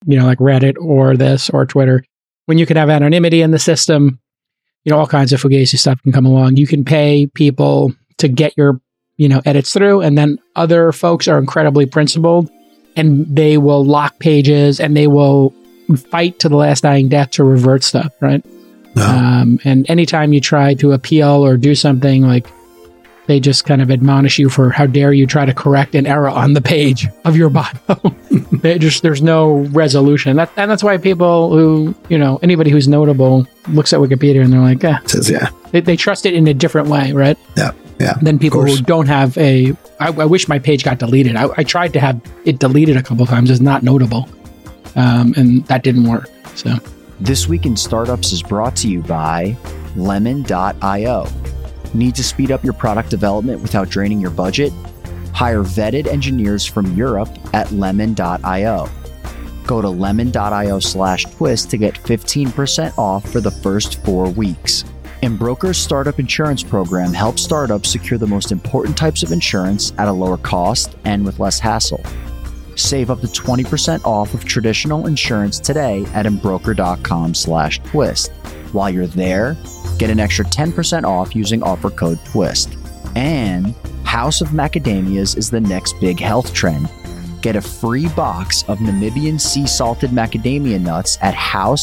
like Reddit or this or Twitter, when you can have anonymity in the system, all kinds of Fugazi stuff can come along. You can pay people to get your, edits through, and then other folks are incredibly principled, and they will lock pages, and they will fight to the last dying death to revert stuff, right? And anytime you try to appeal or do something, like, they just kind of admonish you for how dare you try to correct an error on the page of your bio. There's no resolution. That's why people who, anybody who's notable looks at Wikipedia and they're like, they trust it in a different way, right? Yeah. Than people who don't have I wish my page got deleted. I tried to have it deleted a couple of times as not notable. And that didn't work. So This Week in Startups is brought to you by Lemon.io. Need to speed up your product development without draining your budget? Hire vetted engineers from Europe at Lemon.io. Go to lemon.io/twist to get 15% off for the first 4 weeks. Embroker's startup insurance program helps startups secure the most important types of insurance at a lower cost and with less hassle. Save up to 20% off of traditional insurance today at embroker.com/twist. While you're there, get an extra 10% off using offer code TWIST. And House of Macadamias is the next big health trend. Get a free box of Namibian sea salted macadamia nuts at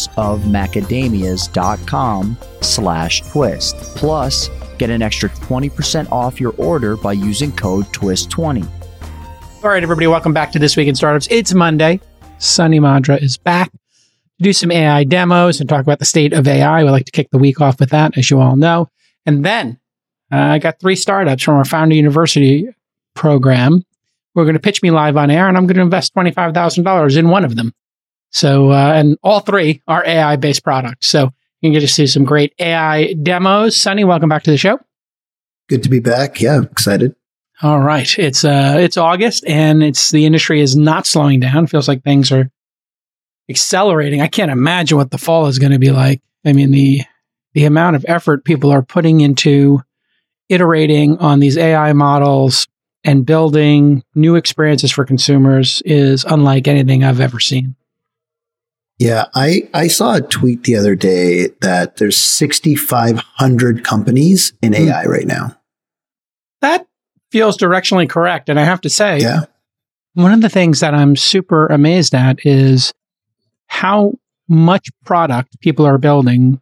houseofmacadamias.com/twist. Plus, get an extra 20% off your order by using code TWIST20. All right, everybody, welcome back to This Week in Startups. It's Monday. Sunny Madra is back to do some AI demos and talk about the state of AI. We like to kick the week off with that, as you all know. And then I got 3 startups from our Founder University program. We're going to pitch me live on air, and I'm going to invest $25,000 in one of them. So, and all 3 are AI-based products. So you can get to see some great AI demos. Sunny, welcome back to the show. Good to be back. Yeah, excited. All right. It's August, and the industry is not slowing down. It feels like things are accelerating. I can't imagine what the fall is going to be like. I mean, the amount of effort people are putting into iterating on these AI models and building new experiences for consumers is unlike anything I've ever seen. Yeah, I saw a tweet the other day that there's 6,500 companies in AI right now. That feels directionally correct. And I have to say, one of the things that I'm super amazed at is how much product people are building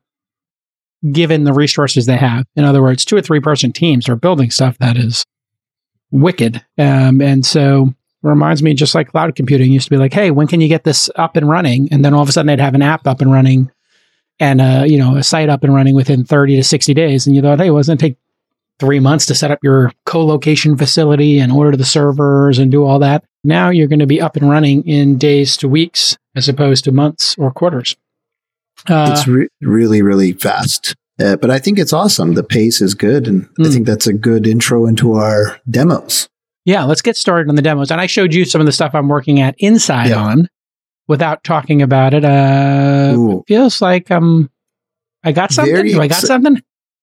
given the resources they have. In other words, 2 or 3 person teams are building stuff that is wicked. And so it reminds me, just like cloud computing used to be like, hey, when can you get this up and running? And then all of a sudden they'd have an app up and running and a site up and running within 30 to 60 days. And you thought, hey, wasn't it take 3 months to set up your co-location facility and order the servers and do all that? Now you're going to be up and running in days to weeks as opposed to months or quarters. It's really, really fast. But I think it's awesome. The pace is good. And I think that's a good intro into our demos. Yeah, let's get started on the demos. And I showed you some of the stuff I'm working at inside on without talking about it. Feels like I got something. Do I got something?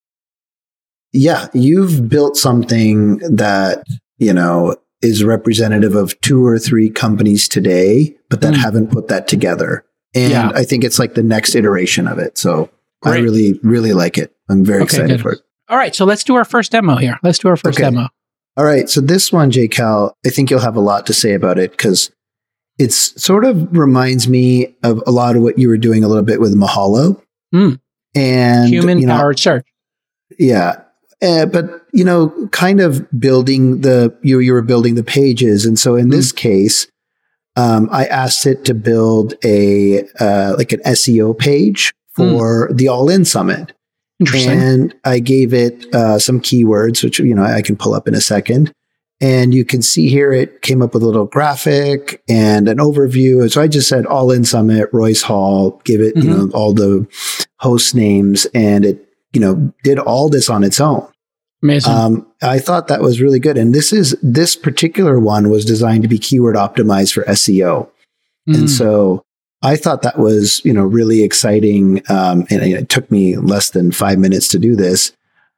Yeah, you've built something that, is representative of 2 or 3 companies today, but that haven't put that together. And I think it's like the next iteration of it. So great. I really, really like it. I'm very excited for it. All right. So let's do our first demo here. Let's do our first demo. All right. So this one, J-Cal, I think you'll have a lot to say about it because it's sort of reminds me of a lot of what you were doing a little bit with Mahalo. And human-powered search. Yeah. But, kind of building you were building the pages. And so in this case, I asked it to build an SEO page for the All In Summit. Interesting. And I gave it some keywords, which, I can pull up in a second. And you can see here, it came up with a little graphic and an overview. And so I just said All In Summit, Royce Hall, give it, all the host names. And it, did all this on its own. Amazing. I thought that was really good. And this particular one was designed to be keyword optimized for SEO. And so I thought that was, really exciting. And it took me less than 5 minutes to do this.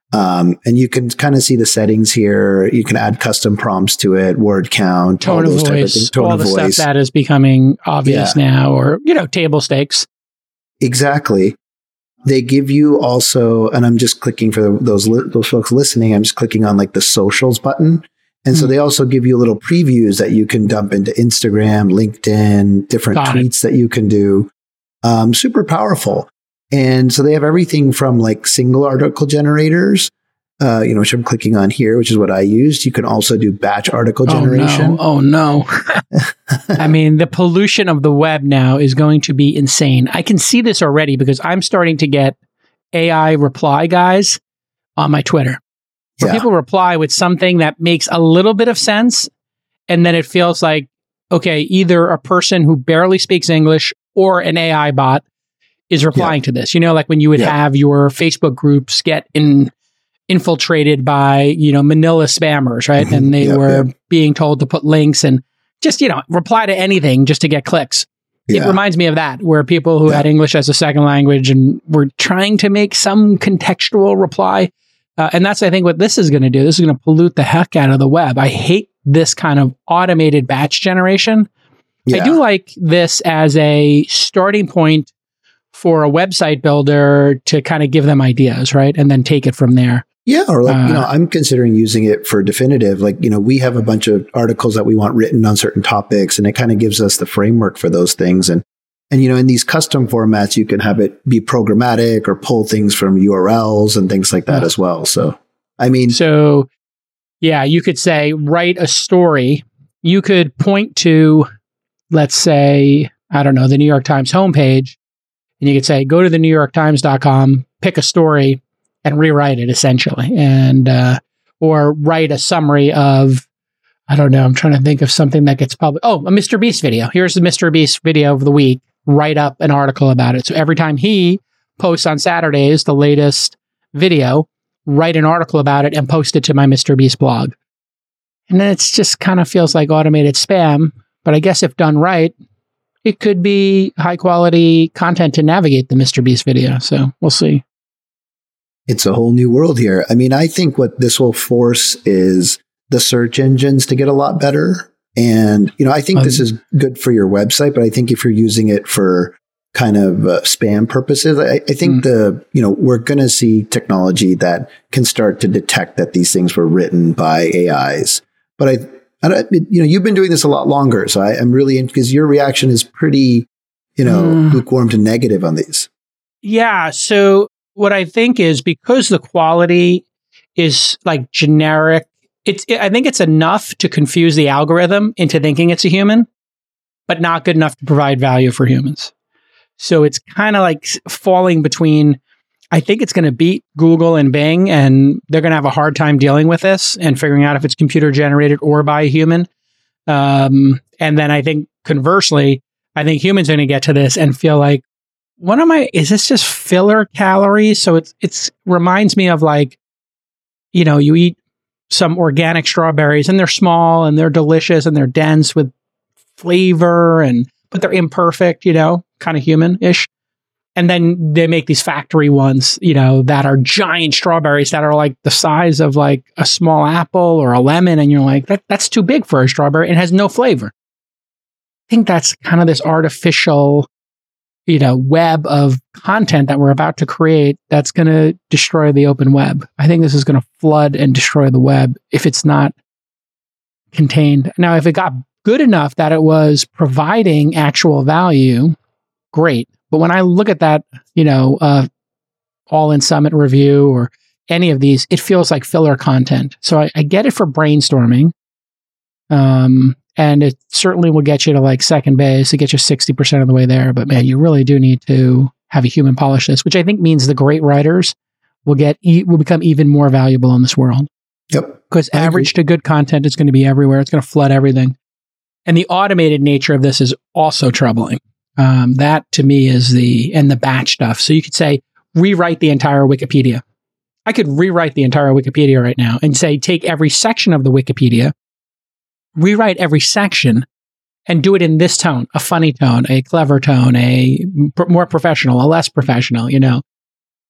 And you can kind of see the settings here. You can add custom prompts to it, word count, tone all of those type of voice, things. Tone all of the voice. stuff that is becoming obvious now, or, table stakes. Exactly. They give you also, and I'm just clicking for those folks listening, I'm just clicking on like the socials button. And so they also give you little previews that you can dump into Instagram, LinkedIn, different tweets that you can do. Super powerful. And so they have everything from like single article generators, which I'm clicking on here, which is what I used. You can also do batch article generation. Oh no. I mean, the pollution of the web now is going to be insane. I can see this already because I'm starting to get AI reply guys on my Twitter, where people reply with something that makes a little bit of sense. And then it feels like, okay, either a person who barely speaks English or an AI bot is replying to this. Like when you would have your Facebook groups get infiltrated by, manila spammers, right? And they were being told to put links and just, reply to anything just to get clicks. It reminds me of that, where people who had English as a second language and were trying to make some contextual reply. And that's, I think, what this is going to do. This is going to pollute the heck out of the web. I hate this kind of automated batch generation. I do like this as a starting point for a website builder to kind of give them ideas, right? And then take it from there. Yeah. Or like, I'm considering using it for definitive. Like, we have a bunch of articles that we want written on certain topics, and it kind of gives us the framework for those things. And in these custom formats, you can have it be programmatic or pull things from URLs and things like that as well. So, you could say, write a story. You could point to, let's say, I don't know, the New York Times homepage. And you could say, go to the NewYorkTimes.com, pick a story, and rewrite it essentially. And, or write a summary of, I don't know, I'm trying to think of something that gets published. Oh, a Mr. Beast video. Here's the Mr. Beast video of the week. Write up an article about it. So every time he posts on Saturdays, the latest video, write an article about it and post it to my Mr. Beast blog. And then it's just kind of feels like automated spam. But I guess if done right, it could be high quality content to navigate the Mr. Beast video. So we'll see. It's a whole new world here. I mean, I think what this will force is the search engines to get a lot better. And, I think this is good for your website, but I think if you're using it for kind of spam purposes, I think we're going to see technology that can start to detect that these things were written by AIs. But you've been doing this a lot longer, so I'm really because your reaction is pretty, lukewarm to negative on these. Yeah. So what I think is because the quality is like generic, I think it's enough to confuse the algorithm into thinking it's a human, but not good enough to provide value for humans. So it's kind of like falling between. I think it's going to beat Google and Bing, and they're going to have a hard time dealing with this and figuring out if it's computer generated or by a human. And then I think conversely, I think humans are going to get to this and feel like, is this just filler calories? So it's reminds me of like, you eat some organic strawberries and they're small and they're delicious and they're dense with flavor but they're imperfect, kind of human-ish. And then they make these factory ones, that are giant strawberries that are like the size of like a small apple or a lemon. And you're like, that's too big for a strawberry. It has no flavor. I think that's kind of this artificial, web of content that we're about to create that's going to destroy the open web. I think this is going to flood and destroy the web if it's not contained. Now, if it got good enough that it was providing actual value, great. But when I look at that, All In Summit review or any of these, it feels like filler content. So I get it for brainstorming. And it certainly will get you to like second base. It gets you 60% of the way there. But man, you really do need to have a human polish this, which I think means the great writers will become even more valuable in this world. Yep. Because average to good content is going to be everywhere. It's going to flood everything. And the automated nature of this is also troubling. That to me is the batch stuff. So you could say, rewrite the entire Wikipedia. I could rewrite the entire Wikipedia right now and say, take every section of the Wikipedia, rewrite every section and do it in this tone, a funny tone, a clever tone, a more professional, a less professional,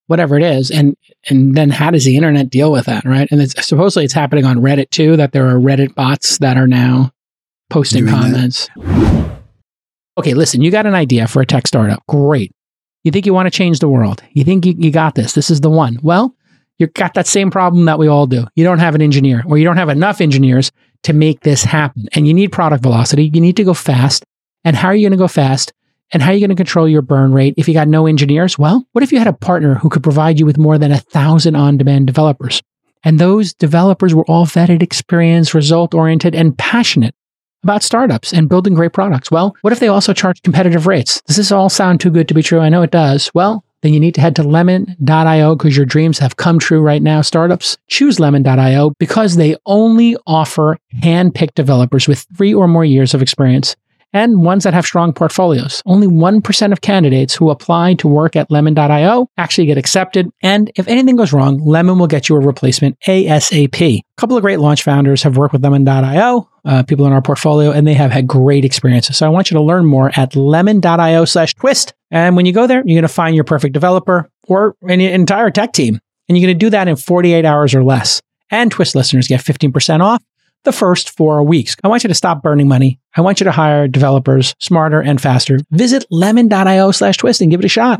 whatever it is. And then how does the internet deal with that, right? And supposedly it's happening on Reddit too, that there are Reddit bots that are now posting comments. Okay, listen, you got an idea for a tech startup. Great. You think you want to change the world. You think you got this. This is the one. Well, you've got that same problem that we all do. You don't have an engineer, or you don't have enough engineers to make this happen. And you need product velocity. You need to go fast. And how are you going to go fast? And how are you going to control your burn rate if you got no engineers? Well, what if you had a partner who could provide you with more than 1,000 on-demand developers? And those developers were all vetted, experienced, result-oriented, and passionate about startups and building great products. Well, what if they also charge competitive rates? Does this all sound too good to be true? I know it does. Well, then you need to head to lemon.io because your dreams have come true right now. Startups, choose lemon.io because they only offer hand-picked developers with 3 or more years of experience and ones that have strong portfolios. Only 1% of candidates who apply to work at lemon.io actually get accepted. And if anything goes wrong, Lemon will get you a replacement ASAP. A couple of great launch founders have worked with lemon.io, people in our portfolio, and they have had great experiences. So I want you to learn more at lemon.io/twist. And when you go there, you're going to find your perfect developer or an entire tech team. And you're going to do that in 48 hours or less. And Twist listeners get 15% off the first 4 weeks. I want you to stop burning money. I want you to hire developers smarter and faster. Visit lemon.io/twist and give it a shot.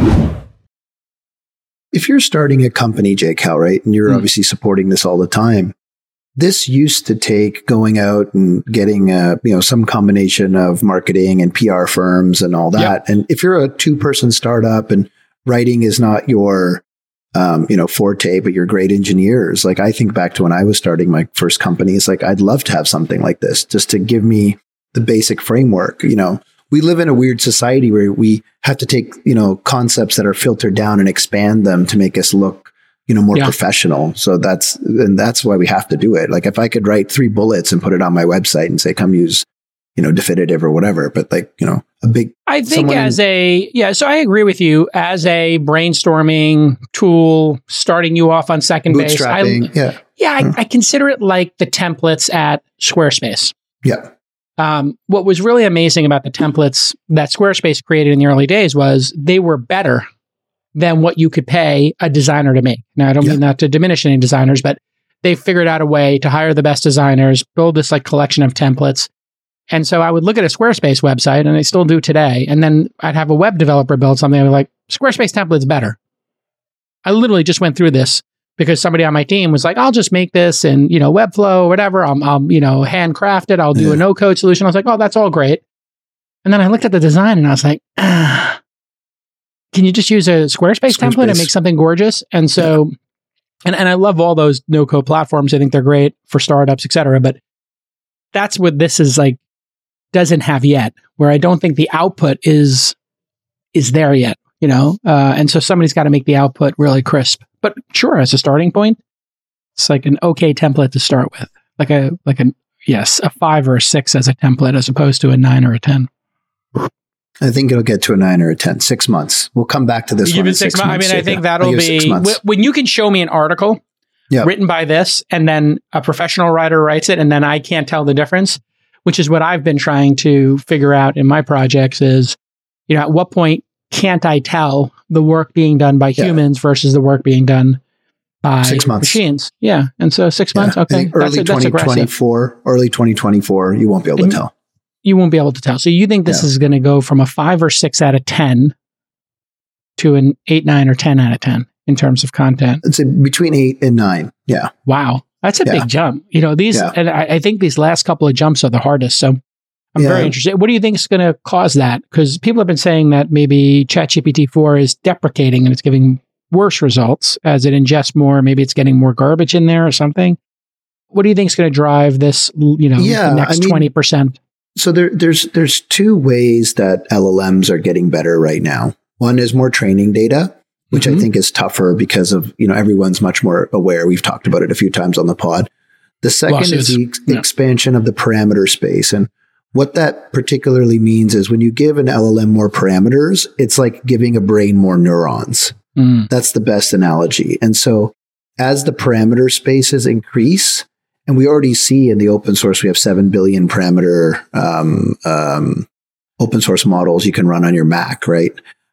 If you're starting a company, Jay Cal, right, and you're obviously supporting this all the time, this used to take going out and getting some combination of marketing and PR firms and all that. Yep. And if you're a 2-person startup and writing is not your forte, but you're great engineers. Like I think back to when I was starting my first companies, like I'd love to have something like this just to give me the basic framework. We live in a weird society where we have to take, concepts that are filtered down and expand them to make us look, more professional. So that's why we have to do it. Like if I could write 3 bullets and put it on my website and say, come use, Definitive or whatever, but a big, I think so I agree with you as a brainstorming tool, starting you off on second base. I consider it like the templates at Squarespace. Yeah. What was really amazing about the templates that Squarespace created in the early days was they were better than what you could pay a designer to make. Now, I don't mean that to diminish any designers, but they figured out a way to hire the best designers, build this like collection of templates. And so I would look at a Squarespace website, and I still do today, and then I'd have a web developer build something, and I'd be like, Squarespace template's better. I literally just went through this because somebody on my team was like, I'll just make this in, Webflow or whatever. I'll handcraft it. I'll do a no-code solution. I was like, oh, that's all great. And then I looked at the design, and I was like, can you just use a Squarespace template and make something gorgeous? And so, and I love all those no-code platforms. I think they're great for startups, et cetera. But that's what this is like, doesn't have yet, where I don't think the output is there yet, and so somebody's got to make the output really crisp. But sure, as a starting point, it's like an okay template to start with, like a 5 or a 6 as a template, as opposed to a 9 or a 10. I think it'll get to a 9 or a 10. 6 months. We'll come back to this one. Give it 6 months. I mean, I think that'll be when you can show me an article written by this, and then a professional writer writes it, and then I can't tell the difference. Which is what I've been trying to figure out in my projects is, at what point can't I tell the work being done by humans versus the work being done by 6 months. Machines? Yeah. And so 6 months, okay. Early 2024, you won't be able to tell. You won't be able to tell. So you think this is going to go from a 5 or 6 out of 10 to an 8, 9, or 10 out of 10 in terms of content? It's between 8 and 9. Yeah. Wow. That's a big jump. And I think these last couple of jumps are the hardest. So I'm very interested. What do you think is going to cause that? Because people have been saying that maybe ChatGPT 4 is deprecating and it's giving worse results as it ingests more. Maybe it's getting more garbage in there or something. What do you think is going to drive this, the next 20%? So there's 2 ways that LLMs are getting better right now. One is more training data, which I think is tougher because of, everyone's much more aware. We've talked about it a few times on the pod. The second is the expansion of the parameter space. And what that particularly means is when you give an LLM more parameters, it's like giving a brain more neurons. That's the best analogy. And so as the parameter spaces increase, and we already see in the open source, we have 7 billion parameter open source models you can run on your Mac, right?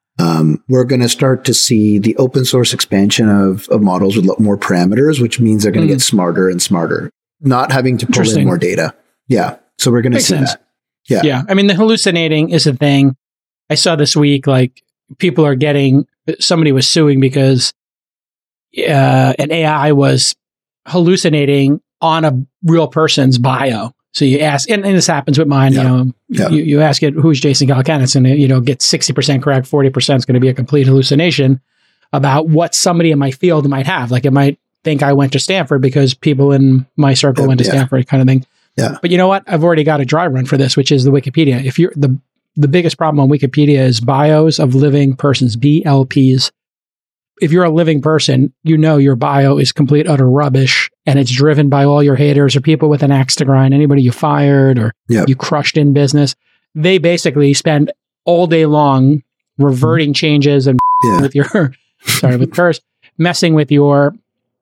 we're going to start to see the open source expansion of models with more parameters, which means they're going to get smarter and smarter, not having to pull in more data. Yeah. So we're going to see that. Yeah. Yeah. I mean, the hallucinating is a thing. I saw this week, like people are somebody was suing because an AI was hallucinating on a real person's bio. So you ask, and this happens with mine, you ask it, who's Jason Calacanis, and it gets 60% correct, 40% is going to be a complete hallucination about what somebody in my field might have. Like it might think I went to Stanford because people in my circle went to Stanford, kind of thing. Yeah. But you know what? I've already got a dry run for this, which is the Wikipedia. If you're the biggest problem on Wikipedia is bios of living persons, BLPs. If you're a living person, your bio is complete utter rubbish, and it's driven by all your haters or people with an axe to grind, anybody you fired or you crushed in business. They basically spend all day long reverting changes and with your, messing with your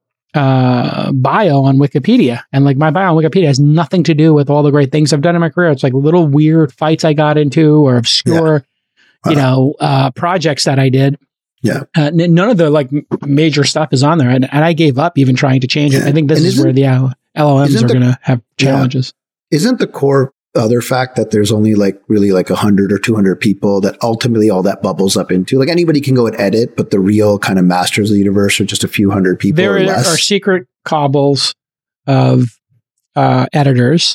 bio on Wikipedia. And like my bio on Wikipedia has nothing to do with all the great things I've done in my career. It's like little weird fights I got into or obscure, projects that I did. Yeah. None of the like major stuff is on there. And I gave up even trying to change it. I think this is where the LLMs are going to have challenges. Isn't the core other fact that there's only like really like 100 or 200 people that ultimately all that bubbles up into? Like anybody can go and edit, but the real kind of masters of the universe are just a few hundred people or less. There are secret cobbles of editors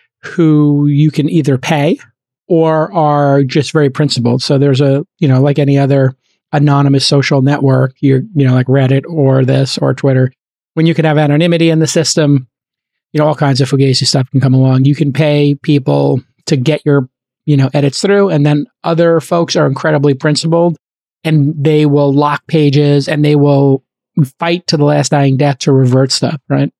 who you can either pay or are just very principled. So there's like any other anonymous social network, like Reddit or this or Twitter, when you can have anonymity in the system, all kinds of fugazi stuff can come along. You can pay people to get your, edits through, and then other folks are incredibly principled and they will lock pages and they will fight to the last dying death to revert stuff, right?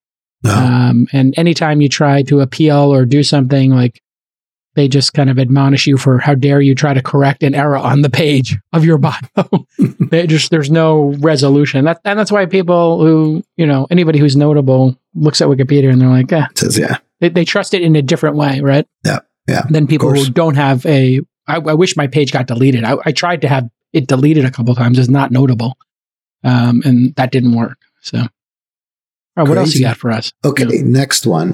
And anytime you try to appeal or do something, like they just kind of admonish you for how dare you try to correct an error on the page of your bio. There's no resolution. That's why people who, anybody who's notable looks at Wikipedia and they're like, they trust it in a different way, right? Yeah. Yeah. Than people who don't have I wish my page got deleted. I tried to have it deleted a couple of times as not notable. And that didn't work. So, all right, what else you got for us? Okay. Next one.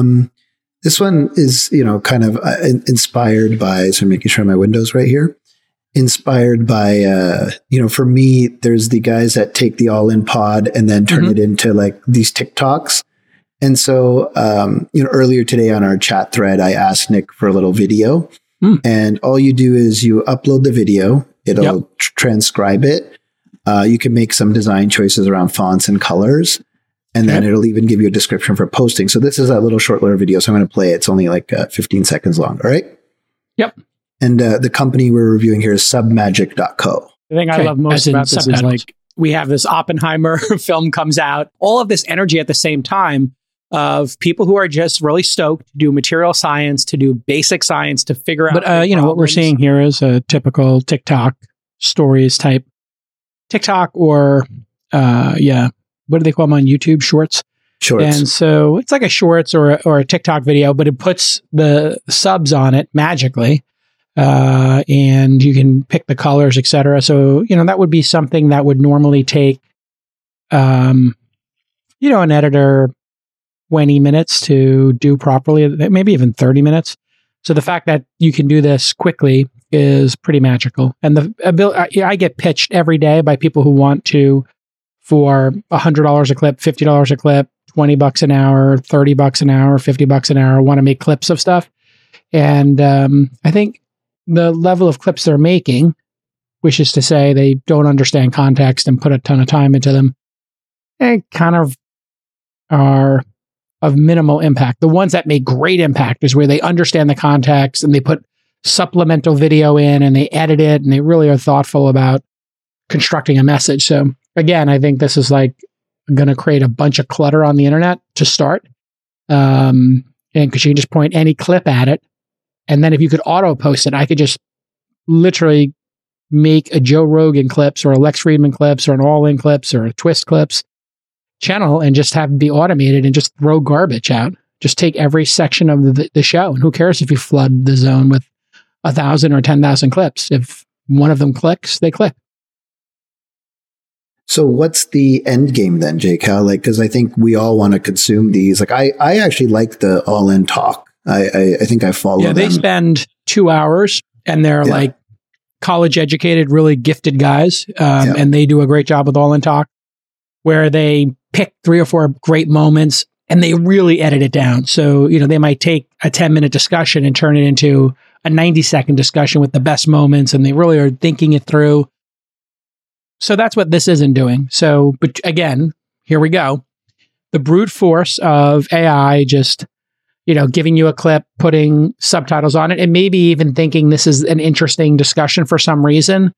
This one is, kind of inspired by, so I'm making sure my window's right here. Inspired by, for me, there's the guys that take the all-in pod and then turn it into like these TikToks. And so, earlier today on our chat thread, I asked Nick for a little video. And all you do is you upload the video. It'll transcribe it. You can make some design choices around fonts and colors. And then it'll even give you a description for posting. So this is a little short little video. So I'm going to play it. It's only like 15 seconds long. All right. Yep. And the company we're reviewing here is submagic.co. The thing I love most about this is like we have this Oppenheimer film comes out, all of this energy at the same time of people who are just really stoked to do material science, to do basic science, to figure out. But, what we're seeing here is a typical TikTok stories type TikTok or, what do they call them on YouTube? Shorts. And so it's like a shorts or a TikTok video, but it puts the subs on it magically. And you can pick the colors, etc. So, that would be something that would normally take, an editor 20 minutes to do properly, maybe even 30 minutes. So the fact that you can do this quickly is pretty magical. And the ability, I get pitched every day by people who want to, for $100 a clip, $50 a clip, $20 an hour, $30 an hour, $50 an hour, want to make clips of stuff. And I think the level of clips they're making, which is to say they don't understand context and put a ton of time into them, they kind of are of minimal impact. The ones that make great impact is where they understand the context and they put supplemental video in and they edit it and they really are thoughtful about constructing a message. So again, I think this is like going to create a bunch of clutter on the internet to start. And because you can just point any clip at it. And then if you could auto post it, I could just literally make a Joe Rogan clips or a Lex Friedman clips or an All In clips or a Twist clips channel and just have it be automated and just throw garbage out. Just take every section of the show. And who cares if you flood the zone with 1,000 or 10,000 clips? If one of them clicks, they click. So what's the end game then, Jake? How, like, because I think we all want to consume these. Like, I actually like the All In talk. I think I follow them. Yeah, they spend 2 hours and they're like college educated, really gifted guys. And they do a great job with All In talk, where they pick 3 or 4 great moments and they really edit it down. So, they might take a 10-minute discussion and turn it into a 90-second discussion with the best moments. And they really are thinking it through. So that's what this isn't doing. So, but again, here we go. The brute force of AI just, giving you a clip, putting subtitles on it, and maybe even thinking this is an interesting discussion for some reason.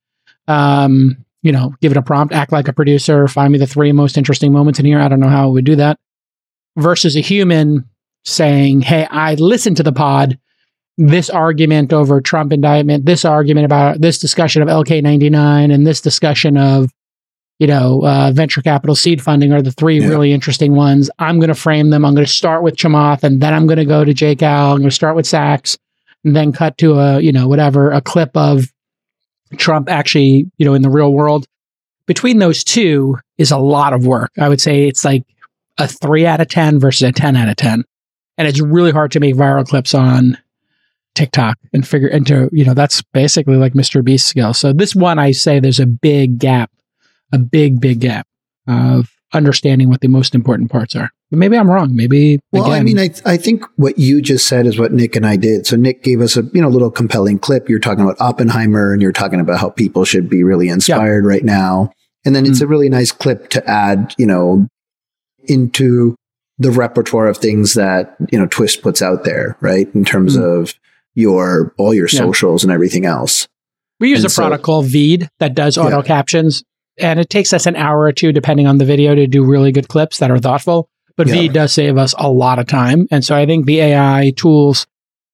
Give it a prompt, act like a producer, find me the 3 most interesting moments in here. I don't know how it would do that. Versus a human saying, hey, I listened to the pod, this argument over Trump indictment, this argument about this discussion of LK99, and this discussion of, venture capital seed funding are the 3 really interesting ones. I'm going to frame them. I'm going to start with Chamath, and then I'm going to go to Jake Al. I'm going to start with Sachs, and then cut to a clip of Trump actually, in the real world. Between those 2 is a lot of work. I would say it's like a 3 out of 10 versus a 10 out of 10. And it's really hard to make viral clips on TikTok and figure into, that's basically like Mr. Beast skill. So this one, I say there's a big gap, a big gap of understanding what the most important parts are. But maybe I'm wrong. Maybe. Well, again, I think what you just said is what Nick and I did. So Nick gave us a, little compelling clip. You're talking about Oppenheimer and you're talking about how people should be really inspired right now. And then it's a really nice clip to add, into the repertoire of things that, Twist puts out there, right? In terms of all your socials and everything else. We use a product called Veed that does auto captions, and it takes us an hour or 2, depending on the video, to do really good clips that are thoughtful. But Veed does save us a lot of time. And so I think the AI tools,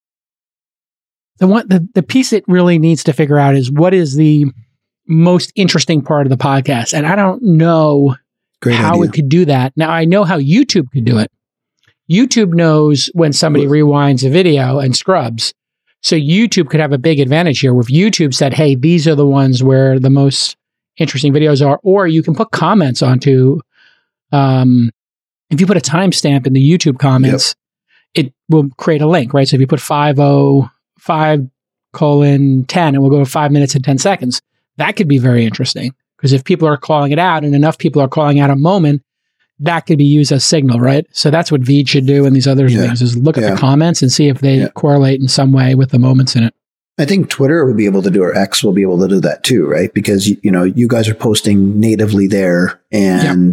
the piece it really needs to figure out is what is the most interesting part of the podcast. And I don't know how it could do that. Now, I know how YouTube could do it. YouTube knows when somebody rewinds a video and scrubs. So YouTube could have a big advantage here, where if YouTube said, hey, these are the ones where the most interesting videos are, or you can put comments onto, if you put a timestamp in the YouTube comments, it will create a link, right? So if you put 5:05:10, it will go 5 minutes and 10 seconds. That could be very interesting, because if people are calling it out and enough people are calling out a moment, that could be used as signal, right? So that's what Veed should do, and these other things is look at the comments and see if they correlate in some way with the moments in it. I think Twitter will be able to do, or X will be able to do that too, right? Because, you guys are posting natively there. And,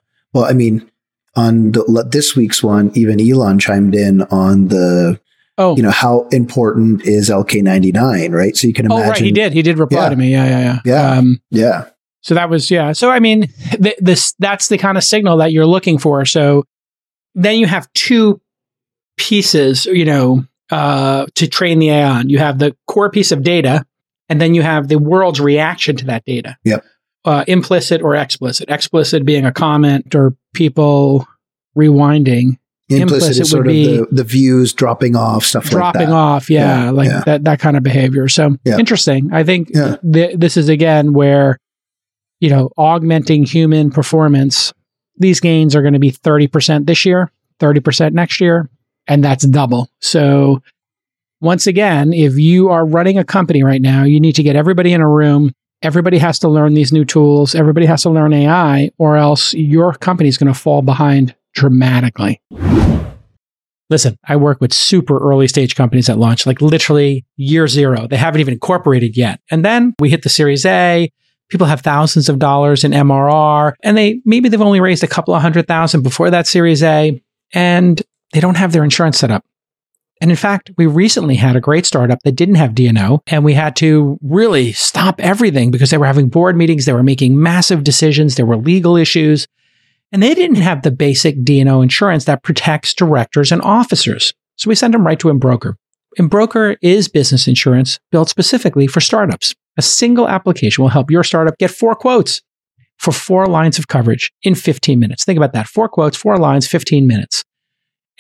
on this week's one, even Elon chimed in on the, how important is LK99, right? So you can imagine. Oh, right. He did reply to me. Yeah. So that was, So, I mean, that's the kind of signal that you're looking for. So then you have 2 pieces, to train the AI on. You have the core piece of data, and then you have the world's reaction to that data. Yep. Implicit or explicit. Explicit being a comment or people rewinding. Implicit is sort of the views dropping off, stuff like that. Dropping off, that kind of behavior. So interesting. I think this is, again, where, augmenting human performance, these gains are going to be 30% this year, 30% next year, and that's double. So once again, if you are running a company right now, you need to get everybody in a room. Everybody has to learn these new tools. Everybody has to learn AI, or else your company is going to fall behind dramatically. Listen, I work with super early stage companies at launch, like literally year 0. They haven't even incorporated yet. And then we hit the Series A. People have thousands of dollars in MRR, and they've only raised a couple of $100,000 before that Series A, and they don't have their insurance set up. And in fact, we recently had a great startup that didn't have D&O, and we had to really stop everything because they were having board meetings. They were making massive decisions. There were legal issues, and they didn't have the basic D&O insurance that protects directors and officers. So we sent them right to Embroker. Embroker is business insurance built specifically for startups. A single application will help your startup get 4 quotes for 4 lines of coverage in 15 minutes. Think about that. 4 quotes, 4 lines, 15 minutes.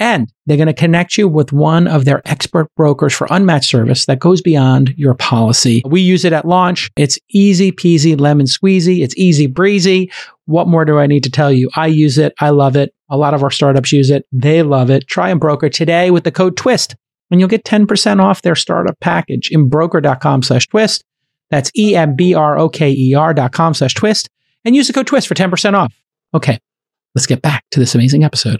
And they're going to connect you with one of their expert brokers for unmatched service that goes beyond your policy. We use it at launch. It's easy peasy, lemon squeezy. It's easy breezy. What more do I need to tell you? I use it. I love it. A lot of our startups use it. They love it. Try Embroker today with the code TWIST, and you'll get 10% off their startup package. Embroker.com/twist. That's EMBROKER.com/twist. And use the code TWIST for 10% off. Okay, let's get back to this amazing episode.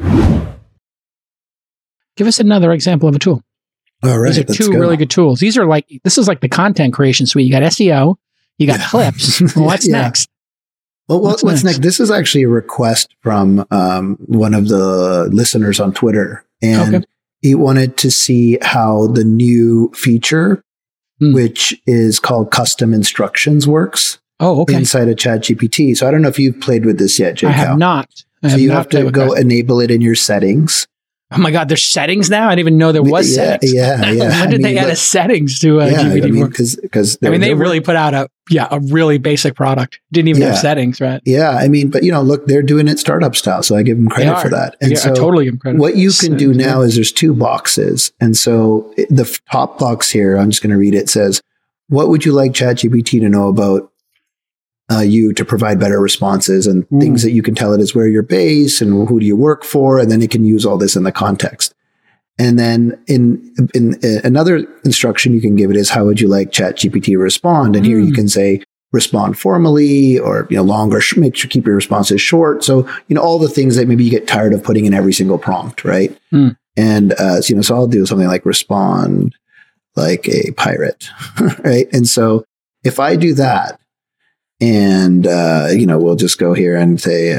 Give us another example of a tool. All right. These are two really good tools. This is like the content creation suite. You got SEO, you got clips. What's next? Well, what's next? This is actually a request from one of the listeners on Twitter. And he wanted to see how the new feature, which is called custom instructions, works inside of ChatGPT. So I don't know if you've played with this yet, Jay. I have not. So you have to go enable it in your settings. Oh my God, there's settings now? I didn't even know there was settings. Yeah. When did they add a settings to GPT? Because they really put out a really basic product. Didn't even have settings, right? Yeah, but look, they're doing it startup style, so I give them credit for that. And so I totally give them credit. What you can do now is there's two boxes, and so the top box here, I'm just going to read it. Says, "What would you like ChatGPT to know about you to provide better responses?" And things that you can tell it is where you're based and who do you work for, and then it can use all this in the context. And then in another instruction you can give it is, how would you like ChatGPT to respond? And here you can say, respond formally, or longer. Make sure keep your responses short. So all the things that maybe you get tired of putting in every single prompt, right? And so I'll do something like respond like a pirate, right? And so if I do that, and, we'll just go here and say,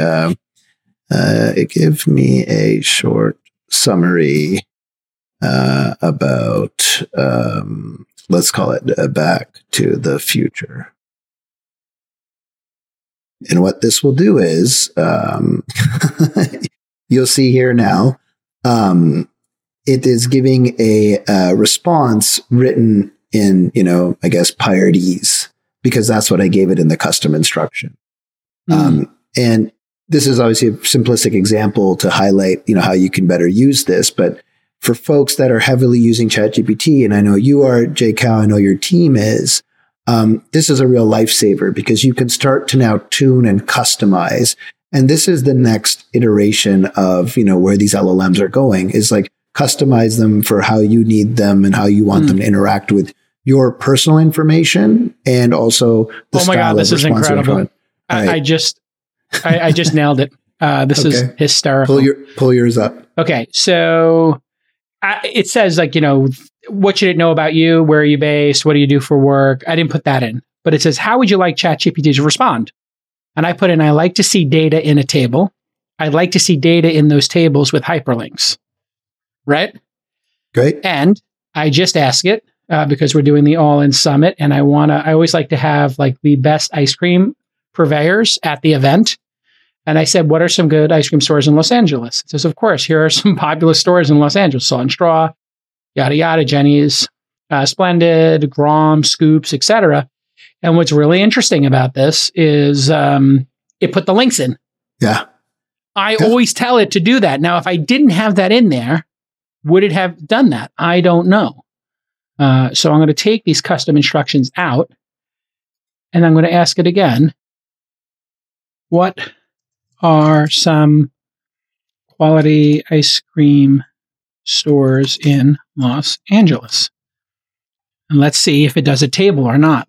give me a short summary about, let's call it Back to the Future. And what this will do is, you'll see here now, it is giving a response written in, I guess, Piratese, because that's what I gave it in the custom instruction. And this is obviously a simplistic example to highlight, how you can better use this. But for folks that are heavily using ChatGPT, and I know you are, Jay Cow, I know your team is, this is a real lifesaver, because you can start to now tune and customize. And this is the next iteration of, where these LLMs are going, is like customize them for how you need them and how you want them to interact with your personal information, and also the oh my God, this is incredible! I just nailed it. This is hysterical. Pull yours up. Okay, so it says what should it know about you? Where are you based? What do you do for work? I didn't put that in, but it says, how would you like ChatGPT to respond? And I put in, I like to see data in a table. I'd like to see data in those tables with hyperlinks. Right? Great. And I just ask it. Because we're doing the All-In Summit, and I always like to have like the best ice cream purveyors at the event. And I said, what are some good ice cream stores in Los Angeles? It says, of course, here are some popular stores in Los Angeles: Salt and Straw, yada, yada, Jenny's, Splendid, Grom, Scoops, etc. And what's really interesting about this is it put the links in. Yeah. I always tell it to do that. Now, if I didn't have that in there, would it have done that? I don't know. So I'm going to take these custom instructions out, and I'm going to ask it again. What are some quality ice cream stores in Los Angeles? And let's see if it does a table or not.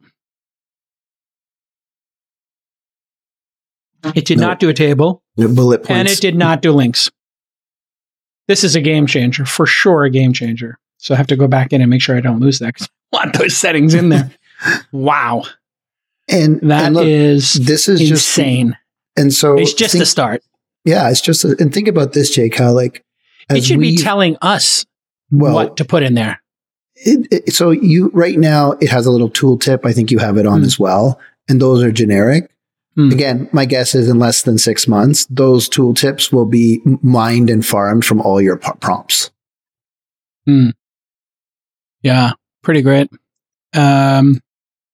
It did not do a table. No bullet points. And it did not do links. This is a game changer, for sure a game changer. So I have to go back in and make sure I don't lose that, because I want those settings in there. Wow. And look, this is insane. And so it's just the start. Yeah, it's just, and think about this, Jake, how it should be telling us what to put in there. So right now, it has a little tooltip. I think you have it on as well. And those are generic. Again, my guess is in less than 6 months, those tooltips will be mined and farmed from all your prompts. Yeah, pretty great. Awesome.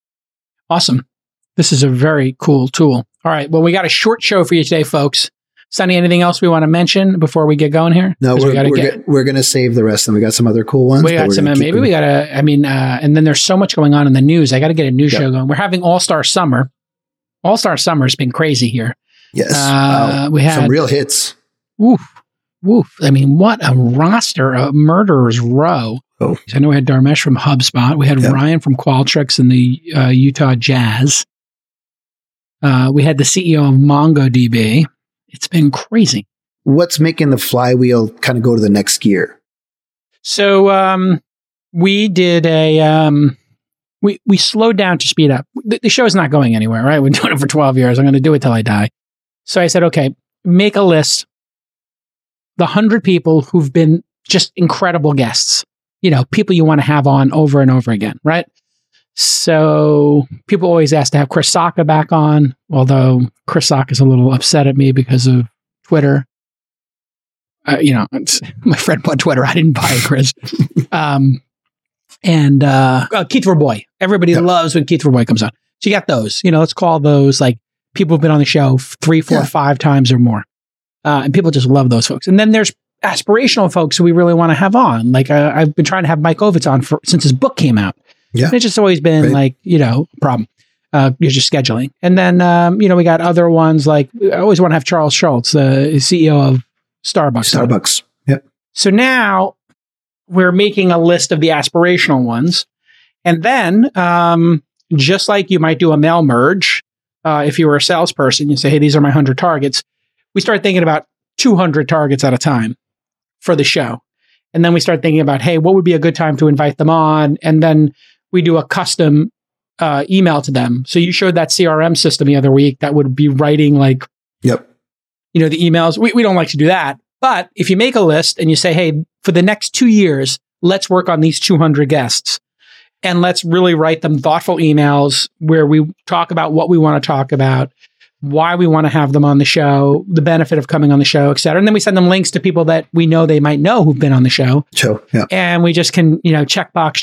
This is a very cool tool. All right. Well, we got a short show for you today, folks. Sonny, anything else we want to mention before we get going here? No, we're going to save the rest of them. We got some other cool ones. We got some, maybe we got to, and then there's so much going on in the news. I got to get a news show going. We're having All-Star Summer. All-Star Summer has been crazy here. Yes. We had some real hits. Woof. I mean, what a roster, a murderer's row. Oh. I know we had Dharmesh from HubSpot. We had Ryan from Qualtrics and the Utah Jazz. We had the CEO of MongoDB. It's been crazy. What's making the flywheel kind of go to the next gear? So we did we slowed down to speed up. The show's not going anywhere, right? We're doing it for 12 years. I'm going to do it till I die. So I said, okay, make a list. The 100 people who've been just incredible guests. People you want to have on over and over again, right? So people always ask to have Chris Sacca back on, although Chris Sacca is a little upset at me because of Twitter. My friend bought Twitter. I didn't buy it, Chris. Keith Verboy. Everybody loves when Keith Verboy comes on. So you got those, let's call those like people who've been on the show 3, 4, 5 times or more. And people just love those folks. And then there's aspirational folks who we really want to have on. Like I've been trying to have Mike Ovitz on since his book came out. Yeah. And it's just always been a problem. You're just scheduling. And then, we got other ones like I always want to have Charles Schultz, the CEO of Starbucks. Yep. So now we're making a list of the aspirational ones. And then, just like you might do a mail merge, if you were a salesperson, you say, hey, these are my 100 targets. We start thinking about 200 targets at a time for the show. And then we start thinking about, hey, what would be a good time to invite them on? And then we do a custom email to them. So you showed that CRM system the other week that would be writing the emails. We don't like to do that. But if you make a list and you say, hey, for the next 2 years, let's work on these 200 guests and let's really write them thoughtful emails where we talk about what we want to talk about, why we want to have them on the show, the benefit of coming on the show, et cetera. And then we send them links to people that we know they might know who've been on the show. Sure. Yeah. And we just can, checkbox,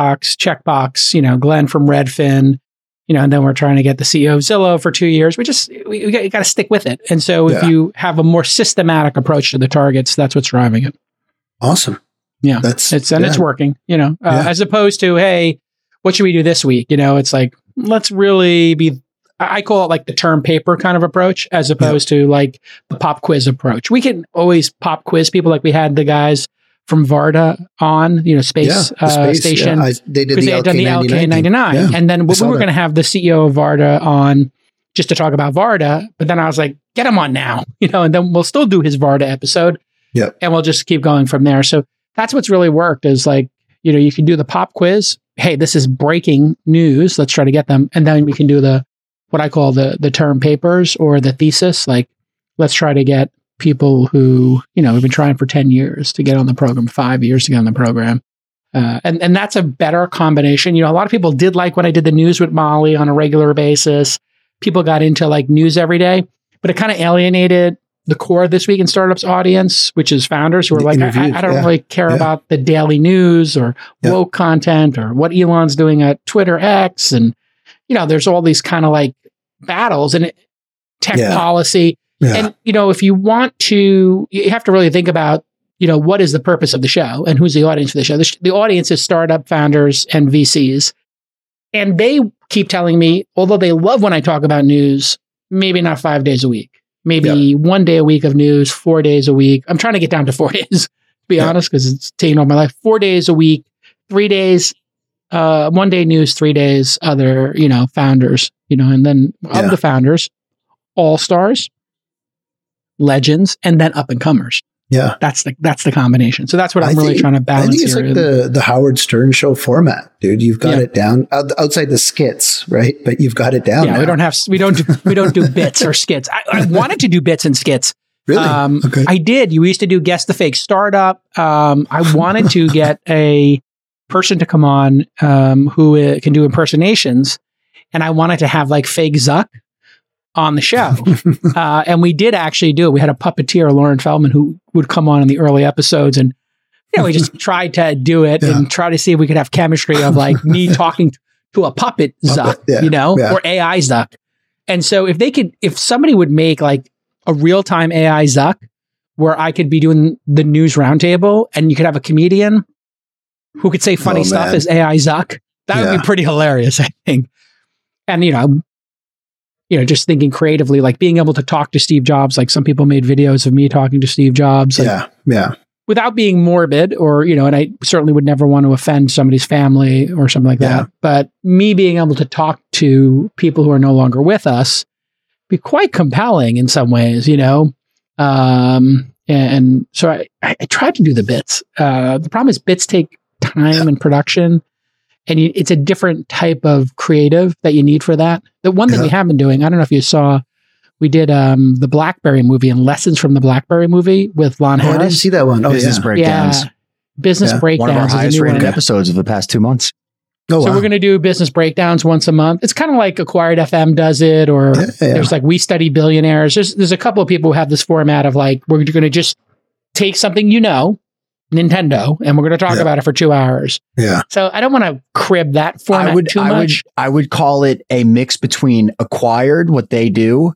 Glenn from Redfin, and then we're trying to get the CEO of Zillow for 2 years. We got to stick with it. And so if you have a more systematic approach to the targets, that's what's driving it. Awesome. Yeah. It's working, as opposed to, hey, what should we do this week? It's like, let's really be, I call it like the term paper kind of approach, as opposed to like the pop quiz approach. We can always pop quiz people, like we had the guys from Varda on, Space Station. Yeah. They did the LK99. And then we were going to have the CEO of Varda on just to talk about Varda. But then I was like, get him on now, and then we'll still do his Varda episode. Yeah. And we'll just keep going from there. So that's what's really worked is like, you can do the pop quiz. Hey, this is breaking news. Let's try to get them. And then we can do what I call the term papers or the thesis. Like, let's try to get people who, have been trying for 10 years to get on the program, 5 years to get on the program. And that's a better combination. A lot of people did like when I did the news with Molly on a regular basis. People got into like news every day, but it kind of alienated the core of This Week in Startups audience, which is founders who are like, I don't really care about the daily news or woke content or what Elon's doing at Twitter X. And, there's all these kind of like battles and tech policy. Yeah. And, if you want to, you have to really think about, what is the purpose of the show and who's the audience for the show? The audience is startup founders and VCs. And they keep telling me, although they love when I talk about news, maybe not 5 days a week, maybe 1 day a week of news, 4 days a week. I'm trying to get down to 4 days, to be honest, because it's taken all my life. 4 days a week, 3 days, 1 day news, 3 days, other, founders, and then of the founders, all-stars, legends, and then up-and-comers. Yeah. That's the combination. So that's what I'm really trying to balance. I think it's like the Howard Stern show format, dude. You've got it down outside the skits, right? But you've got it down. Yeah, now. we don't do bits or skits. I wanted to do bits and skits. Really? Okay. I did. You used to do Guess the Fake Startup. I wanted to get a person to come on who can do impersonations, and I wanted to have like fake Zuck on the show. And we did actually do it. We had a puppeteer, Lauren Feldman, who would come on in the early episodes. And, we just tried to do it and try to see if we could have chemistry of like me talking to a puppet Zuck, or AI Zuck. And so if somebody would make like a real-time AI Zuck where I could be doing the news roundtable and you could have a comedian who could say funny stuff as AI Zuck. That would be pretty hilarious, I think. And, just thinking creatively, like being able to talk to Steve Jobs, like some people made videos of me talking to Steve Jobs. Like, without being morbid or, and I certainly would never want to offend somebody's family or something like that. But me being able to talk to people who are no longer with us be quite compelling in some ways, and so I tried to do the bits. The problem is bits take time and production, and it's a different type of creative that you need for that. The one thing we have been doing, I don't know if you saw, we did the BlackBerry movie and lessons from the BlackBerry movie with Lon Harris. I didn't see that one. Business breakdowns. Yeah. Business breakdowns. One of our highest rated episodes of the past 2 months. Oh, so we're going to do business breakdowns once a month. It's kind of like Acquired FM does it, or there's like We Study Billionaires. There's a couple of people who have this format of like, we're going to just take something, Nintendo, and we're going to talk about it for 2 hours. Yeah. So I don't want to crib that format too much. I would call it a mix between Acquired, what they do,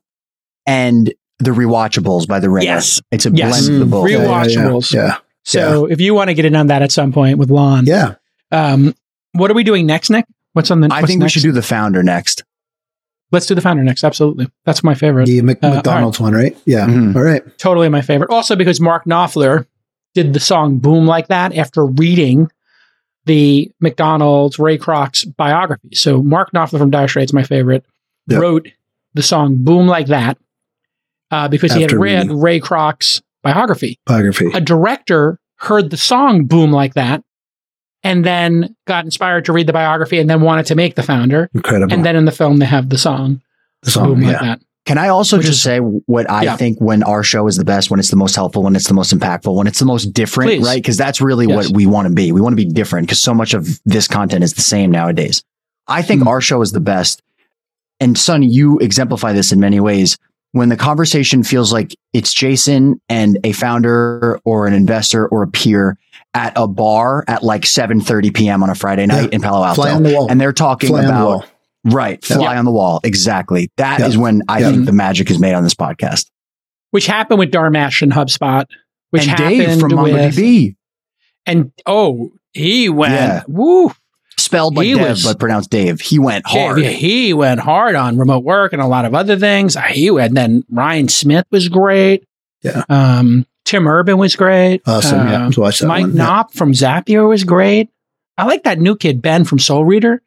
and the Rewatchables by The Ringer. Yes. It's a blend of the both. Rewatchables. Yeah. So if you want to get in on that at some point with Lon. Yeah. What are we doing next, Nick? What's on the I think we should do the Founder next. Let's do the Founder next. Absolutely. That's my favorite. The McDonald's one, right? Yeah. Mm-hmm. All right. Totally my favorite. Also because Mark Knopfler did the song Boom Like That after reading the McDonald's Ray Kroc's biography. So Mark Knopfler from Dire Straits, my favorite, wrote the song Boom Like That because he had read Ray Kroc's biography. A director heard the song Boom Like That and then got inspired to read the biography and then wanted to make the Founder. Incredible. And then in the film, they have the song Boom Like That. Can I also just say what I think when our show is the best, when it's the most helpful, when it's the most impactful, when it's the most different, right? Because that's really what we want to be. We want to be different because so much of this content is the same nowadays. I think our show is the best. And Sonny, you exemplify this in many ways. When the conversation feels like it's Jason and a founder or an investor or a peer at a bar at like 7:30 p.m. on a Friday night in Palo Alto. Fly on the wall. And they're talking about... Right. Fly on the wall. Exactly. That is when I think the magic is made on this podcast. Which happened with Dharmesh and HubSpot. Which and happened Dave from MongoDB. And he went, woo. Spelled like Dev, but pronounced Dave. He went hard. He went hard on remote work and a lot of other things. And then Ryan Smith was great. Yeah. Tim Urban was great. Awesome. Watch that Mike one. Knopp from Zapier was great. I like that new kid, Ben from Soul Reader.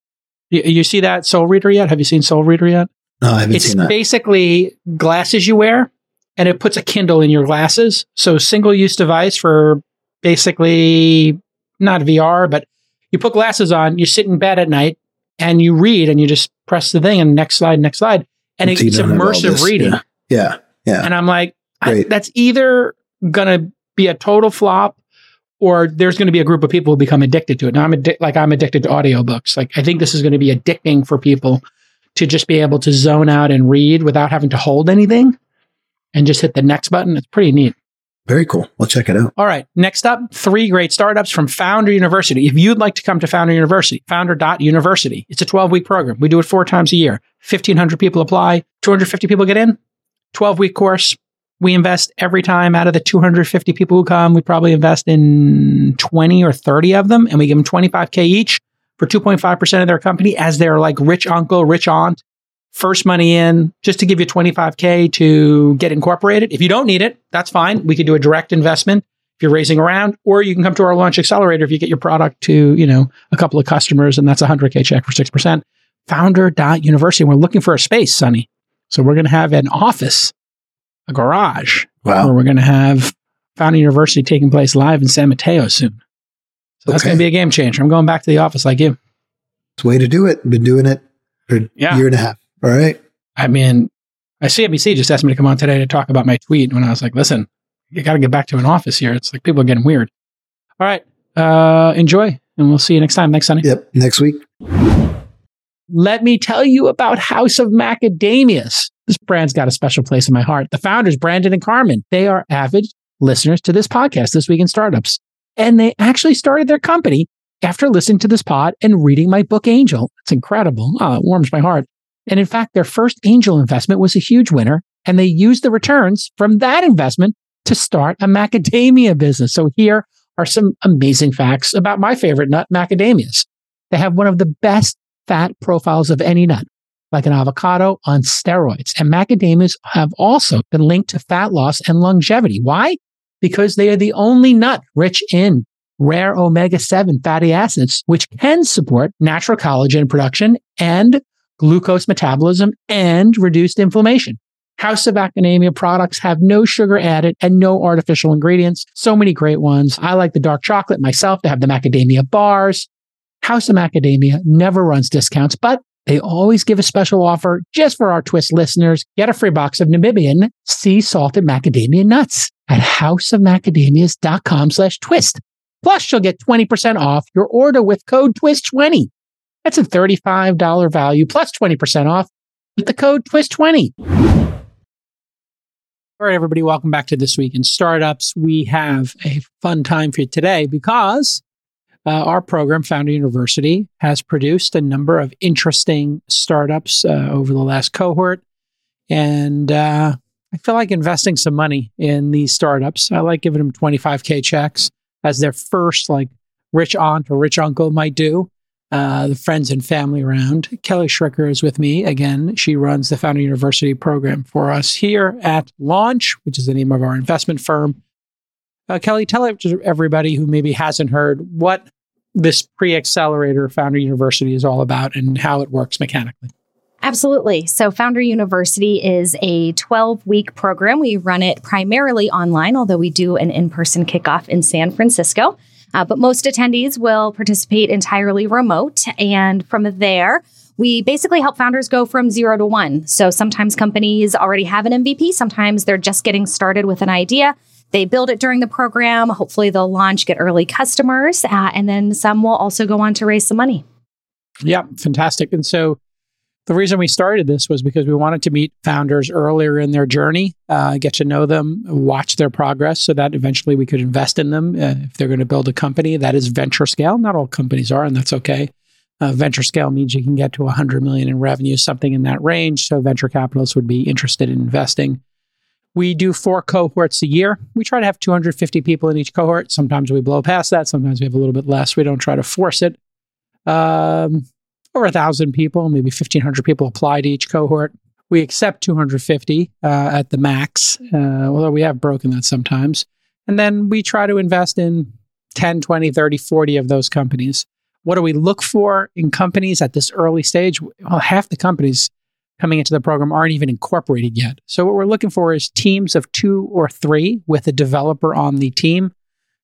You see that Soul Reader yet? Have you seen Soul Reader yet? No, I haven't seen that. It's basically glasses you wear, and it puts a Kindle in your glasses. So single-use device for basically not VR, but you put glasses on, you sit in bed at night, and you read, and you just press the thing, and next slide, and it's immersive reading. Yeah. And I'm like, that's either going to be a total flop, or there's going to be a group of people who become addicted to it. Now I'm addicted to audiobooks. Like I think this is going to be addicting for people to just be able to zone out and read without having to hold anything and just hit the next button. It's pretty neat. Very cool. We'll check it out. All right. Next up, 3 great startups from Founder University. If you'd like to come to Founder University, founder.university. It's a 12-week program. We do it 4 times a year. 1,500 people apply. 250 people get in. 12-week course. We invest every time out of the 250 people who come. We probably invest in 20 or 30 of them, and we give them $25K each for 2.5% of their company as their like rich uncle, rich aunt. First money in, just to give you $25K to get incorporated. If you don't need it, that's fine. We could do a direct investment if you're raising around, or you can come to our launch accelerator if you get your product to, a couple of customers, and that's a $100K check for 6%. Founder.university. We're looking for a space, Sonny. So we're going to have an office, a garage, where we're going to have Founder University taking place live in San Mateo soon. So that's going to be a game changer. I'm going back to the office like you. It's a way to do it. Been doing it for a year and a half. All right. I mean, CNBC just asked me to come on today to talk about my tweet when I was like, listen, you got to get back to an office here. It's like people are getting weird. All right. Enjoy, and we'll see you next time. Thanks, Sonny. Yep. Next week. Let me tell you about House of Macadamias. This brand's got a special place in my heart. The founders, Brandon and Carmen, they are avid listeners to this podcast, This Week in Startups. And they actually started their company after listening to this pod and reading my book, Angel. It's incredible. Oh, it warms my heart. And in fact, their first angel investment was a huge winner. And they use the returns from that investment to start a macadamia business. So here are some amazing facts about my favorite nut, macadamias. They have one of the best fat profiles of any nut, like an avocado on steroids. And macadamias have also been linked to fat loss and longevity. Why? Because they are the only nut rich in rare omega-7 fatty acids, which can support natural collagen production and glucose metabolism and reduced inflammation. House of Macadamia products have no sugar added and no artificial ingredients. So many great ones. I like the dark chocolate myself. They have the macadamia bars. House of Macadamia never runs discounts, but they always give a special offer just for our Twist listeners. Get a free box of Namibian sea salted macadamia nuts at houseofmacadamias.com/twist. Plus, you'll get 20% off your order with code TWIST20. That's a $35 value plus 20% off with the code TWIST20. All right, everybody, welcome back to This Week in Startups. We have a fun time for you today because our program, Founder University, has produced a number of interesting startups over the last cohort. And I feel like investing some money in these startups. I like giving them $25K checks as their first, like, rich aunt or rich uncle might do. The friends and family round. Kelly Schricker is with me again. She runs the Founder University program for us here at Launch, which is the name of our investment firm. Kelly, tell everybody who maybe hasn't heard what this pre-accelerator Founder University is all about and how it works mechanically. Absolutely. So Founder University is a 12-week program. We run it primarily online, although we do an in-person kickoff in San Francisco. But most attendees will participate entirely remote. And from there, we basically help founders go from 0 to 1. So sometimes companies already have an MVP. Sometimes they're just getting started with an idea. They build it during the program. Hopefully they'll launch, get early customers. And then some will also go on to raise some money. Yeah, fantastic. And so the reason we started this was because we wanted to meet founders earlier in their journey, get to know them, watch their progress so that eventually we could invest in them if they're going to build a company that is venture scale. Not all companies are, and that's okay. Venture scale means you can get to 100 million in revenue, something in that range. So venture capitalists would be interested in investing. We do 4 cohorts a year. We try to have 250 people in each cohort. Sometimes we blow past that. Sometimes we have a little bit less. We don't try to force it. Over 1,000 people, maybe 1,500 people apply to each cohort. We accept 250 at the max, although we have broken that sometimes. And then we try to invest in 10, 20, 30, 40 of those companies. What do we look for in companies at this early stage? Well, half the companies coming into the program aren't even incorporated yet. So what we're looking for is teams of 2 or 3 with a developer on the team,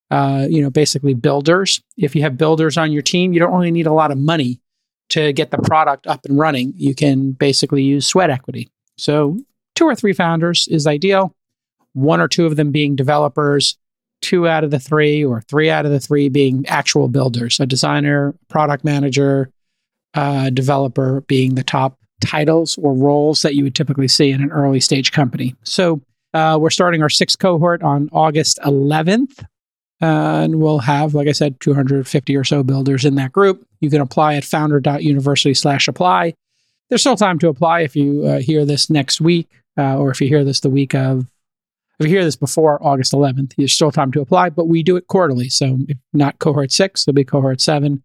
basically builders. If you have builders on your team, you don't really need a lot of money to get the product up and running. You can basically use sweat equity. So 2 or 3 founders is ideal. 1 or 2 of them being developers, 2 out of the 3 or 3 out of the 3 being actual builders, a designer, product manager, developer being the top titles or roles that you would typically see in an early stage company. So we're starting our 6th cohort on August 11th. And we'll have, like I said, 250 or so builders in that group. You can apply at founder.university/apply. There's still time to apply if you hear this next week, or if you hear this if you hear this before August 11th, there's still time to apply, but we do it quarterly. So if not cohort 6, it'll be cohort 7.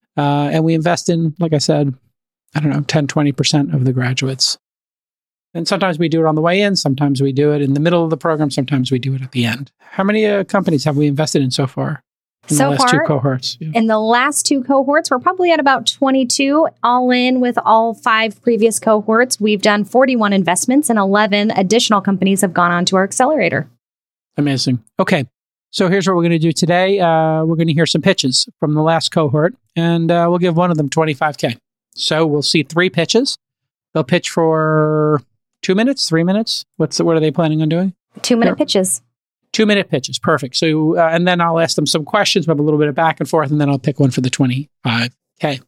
And we invest in, like I said, 10, 20% of the graduates. And sometimes we do it on the way in. Sometimes we do it in the middle of the program. Sometimes we do it at the end. How many companies have we invested in so far? In the last 2 cohorts? Yeah. In the last 2 cohorts, we're probably at about 22 all in with all 5 previous cohorts. We've done 41 investments and 11 additional companies have gone on to our accelerator. Amazing. Okay. So here's what we're going to do today. We're going to hear some pitches from the last cohort and we'll give one of them $25K. So we'll see 3 pitches. They'll pitch for 2 minutes, 3 minutes. What are they planning on doing? 2-minute pitches. 2-minute pitches. Perfect. So, and then I'll ask them some questions. We have a little bit of back and forth, and then I'll pick one for the 25K.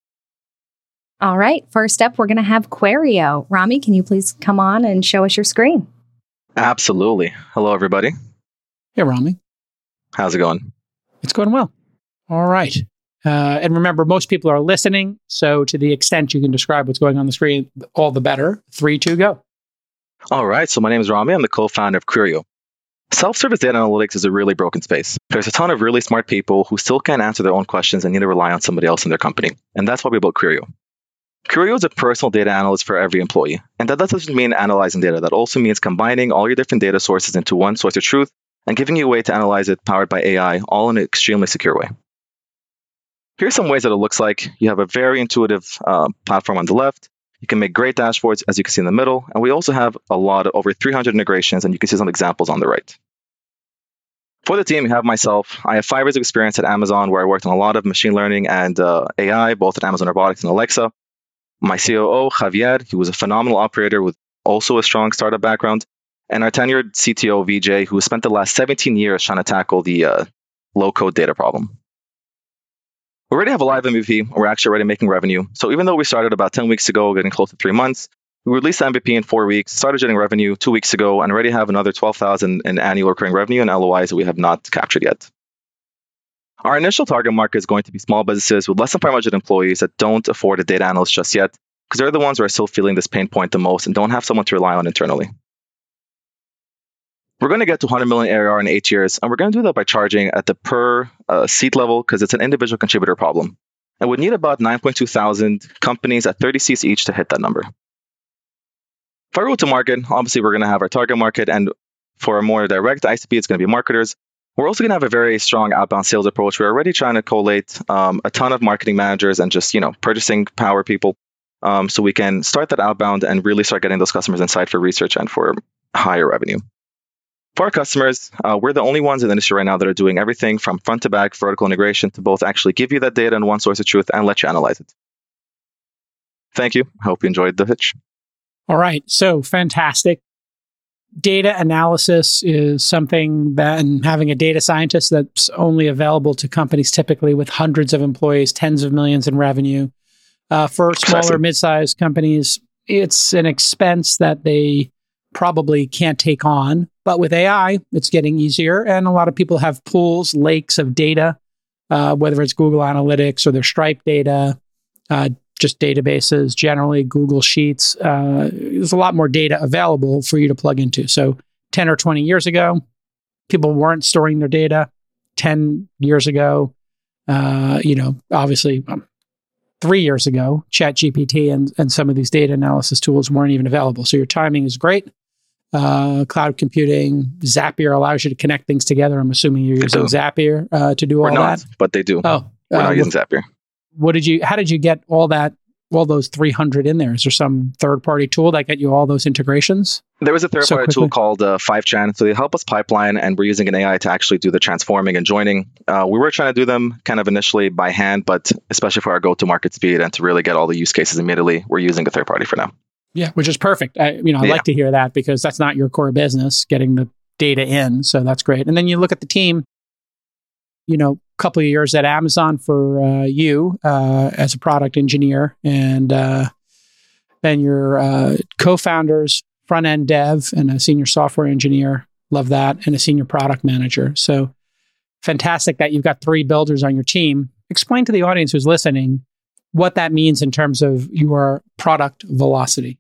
All right. First up, we're going to have Querio. Rami, can you please come on and show us your screen? Absolutely. Hello, everybody. Hey, Rami. How's it going? It's going well. All right. And remember, most people are listening. So to the extent you can describe what's going on the screen, all the better. 3, 2, go. All right, so my name is Rami. I'm the co-founder of Querio. Self-service data analytics is a really broken space. There's a ton of really smart people who still can't answer their own questions and need to rely on somebody else in their company. And that's why we built Querio. Querio is a personal data analyst for every employee. And that doesn't mean analyzing data. That also means combining all your different data sources into one source of truth and giving you a way to analyze it powered by AI, all in an extremely secure way. Here's some ways that it looks like. You have a very intuitive platform on the left. You can make great dashboards, as you can see in the middle. And we also have over 300 integrations, and you can see some examples on the right. For the team, you have myself. I have 5 years of experience at Amazon, where I worked on a lot of machine learning and AI, both at Amazon Robotics and Alexa. My COO, Javier, he was a phenomenal operator with also a strong startup background. And our tenured CTO, VJ, who spent the last 17 years trying to tackle the low-code data problem. We already have a live MVP. We're actually already making revenue. So even though we started about 10 weeks ago, getting close to 3 months, we released the MVP in 4 weeks, started generating revenue 2 weeks ago, and already have another $12,000 in annual recurring revenue and LOIs that we have not captured yet. Our initial target market is going to be small businesses with less than 500 employees that don't afford a data analyst just yet, because they're the ones who are still feeling this pain point the most and don't have someone to rely on internally. We're going to get to 100 million ARR in 8 years, and we're going to do that by charging at the per seat level because it's an individual contributor problem. And we need about 9.2 thousand companies at 30 seats each to hit that number. For our go to market, obviously we're going to have our target market, and for a more direct ICP, it's going to be marketers. We're also going to have a very strong outbound sales approach. We're already trying to collate a ton of marketing managers and just purchasing power people, so we can start that outbound and really start getting those customers inside for research and for higher revenue. For our customers, we're the only ones in the industry right now that are doing everything from front to back vertical integration to both actually give you that data in one source of truth and let you analyze it. Thank you. I hope you enjoyed the pitch. All right. So fantastic. Data analysis is something that, and having a data scientist that's only available to companies typically with hundreds of employees, tens of millions in revenue. For smaller, mid-sized companies, it's an expense that they probably can't take on. But with AI, it's getting easier. And a lot of people have pools, lakes of data, whether it's Google Analytics or their Stripe data, just databases, generally Google Sheets. There's a lot more data available for you to plug into. So 10 or 20 years ago, people weren't storing their data. 10 years ago, obviously 3 years ago, ChatGPT and some of these data analysis tools weren't even available. So your timing is great. Cloud computing, Zapier allows you to connect things together. I'm assuming you're using Zapier to do all that. But they do. Oh, we're not using Zapier. How did you get all those 300 in there? Is there some third-party tool that got you all those integrations? There was a third-party tool called 5chan. So they help us pipeline, and we're using an AI to actually do the transforming and joining. We were trying to do them kind of initially by hand, but especially for our go-to-market speed and to really get all the use cases immediately, we're using a third-party for now. Yeah, which is perfect. I like to hear that because that's not your core business, getting the data in. So that's great. And then you look at the team, a couple of years at Amazon for you as a product engineer, and then your co-founders, front-end dev, and a senior software engineer. Love that. And a senior product manager. So fantastic that you've got 3 builders on your team. Explain to the audience who's listening what that means in terms of your product velocity.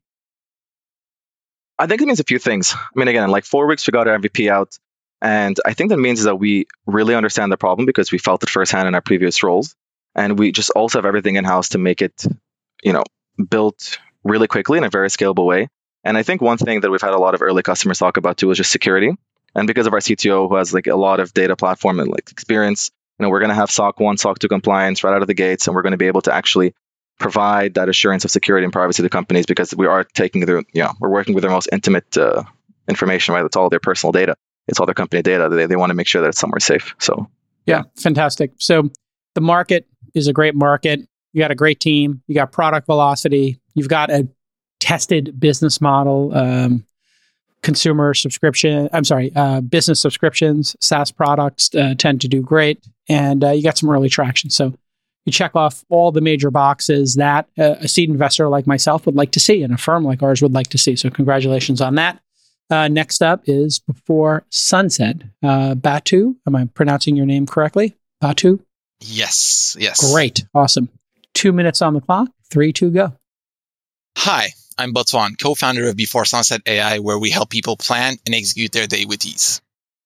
I think it means a few things. I mean, again, like 4 weeks, we got our MVP out. And I think that means is that we really understand the problem because we felt it firsthand in our previous roles. And we just also have everything in-house to make it, built really quickly in a very scalable way. And I think one thing that we've had a lot of early customers talk about too is just security. And because of our CTO who has a lot of data platform and experience, we're going to have SOC 1, SOC 2 compliance right out of the gates, and we're going to be able to actually provide that assurance of security and privacy to companies because we are taking we're working with their most intimate information, right? It's all their personal data. It's all their company data. They want to make sure that it's somewhere safe. So, yeah, fantastic. So the market is a great market. You got a great team. You got product velocity. You've got a tested business model, business subscriptions, SaaS products tend to do great. And you got some early traction. So you check off all the major boxes that a seed investor like myself would like to see and a firm like ours would like to see. So congratulations on that. Next up is Before Sunset. Batu, am I pronouncing your name correctly? Batu? Yes. Great. Awesome. 2 minutes on the clock. 3, 2, go. Hi, I'm Batuan, co-founder of Before Sunset AI, where we help people plan and execute their day with ease.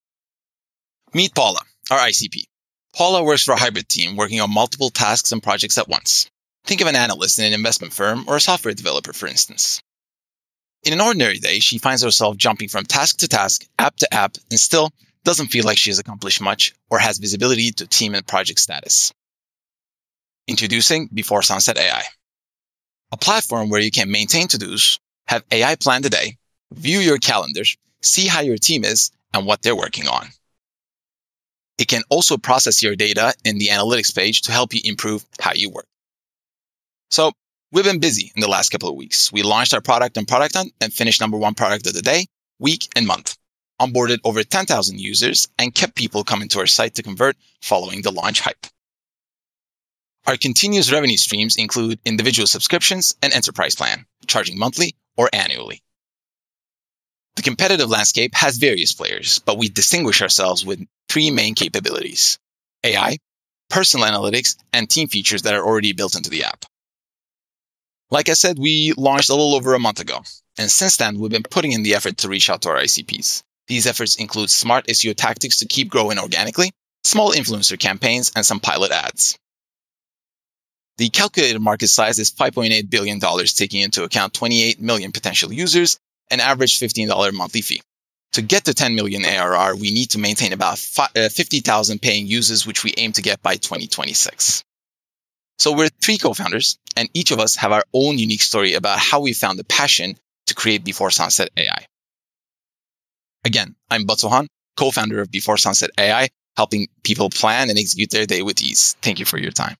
Meet Paula, our ICP. Paula works for a hybrid team working on multiple tasks and projects at once. Think of an analyst in an investment firm or a software developer, for instance. In an ordinary day, she finds herself jumping from task to task, app to app, and still doesn't feel like she has accomplished much or has visibility to team and project status. Introducing Before Sunset AI, a platform where you can maintain to-dos, have AI plan the day, view your calendars, see how your team is and what they're working on. It can also process your data in the analytics page to help you improve how you work. So we've been busy in the last couple of weeks. We launched our product on Product Hunt and finished number 1 product of the day, week, and month. Onboarded over 10,000 users and kept people coming to our site to convert following the launch hype. Our continuous revenue streams include individual subscriptions and enterprise plan, charging monthly or annually. The competitive landscape has various players, but we distinguish ourselves with 3 main capabilities: AI, personal analytics, and team features that are already built into the app. Like I said, we launched a little over a month ago, and since then, we've been putting in the effort to reach out to our ICPs. These efforts include smart SEO tactics to keep growing organically, small influencer campaigns, and some pilot ads. The calculated market size is $5.8 billion, taking into account 28 million potential users, an average $15 monthly fee. To get to 10 million ARR, we need to maintain about 50,000 paying users, which we aim to get by 2026. So we're 3 co-founders, and each of us have our own unique story about how we found the passion to create Before Sunset AI. Again, I'm Batuhan, co-founder of Before Sunset AI, helping people plan and execute their day with ease. Thank you for your time.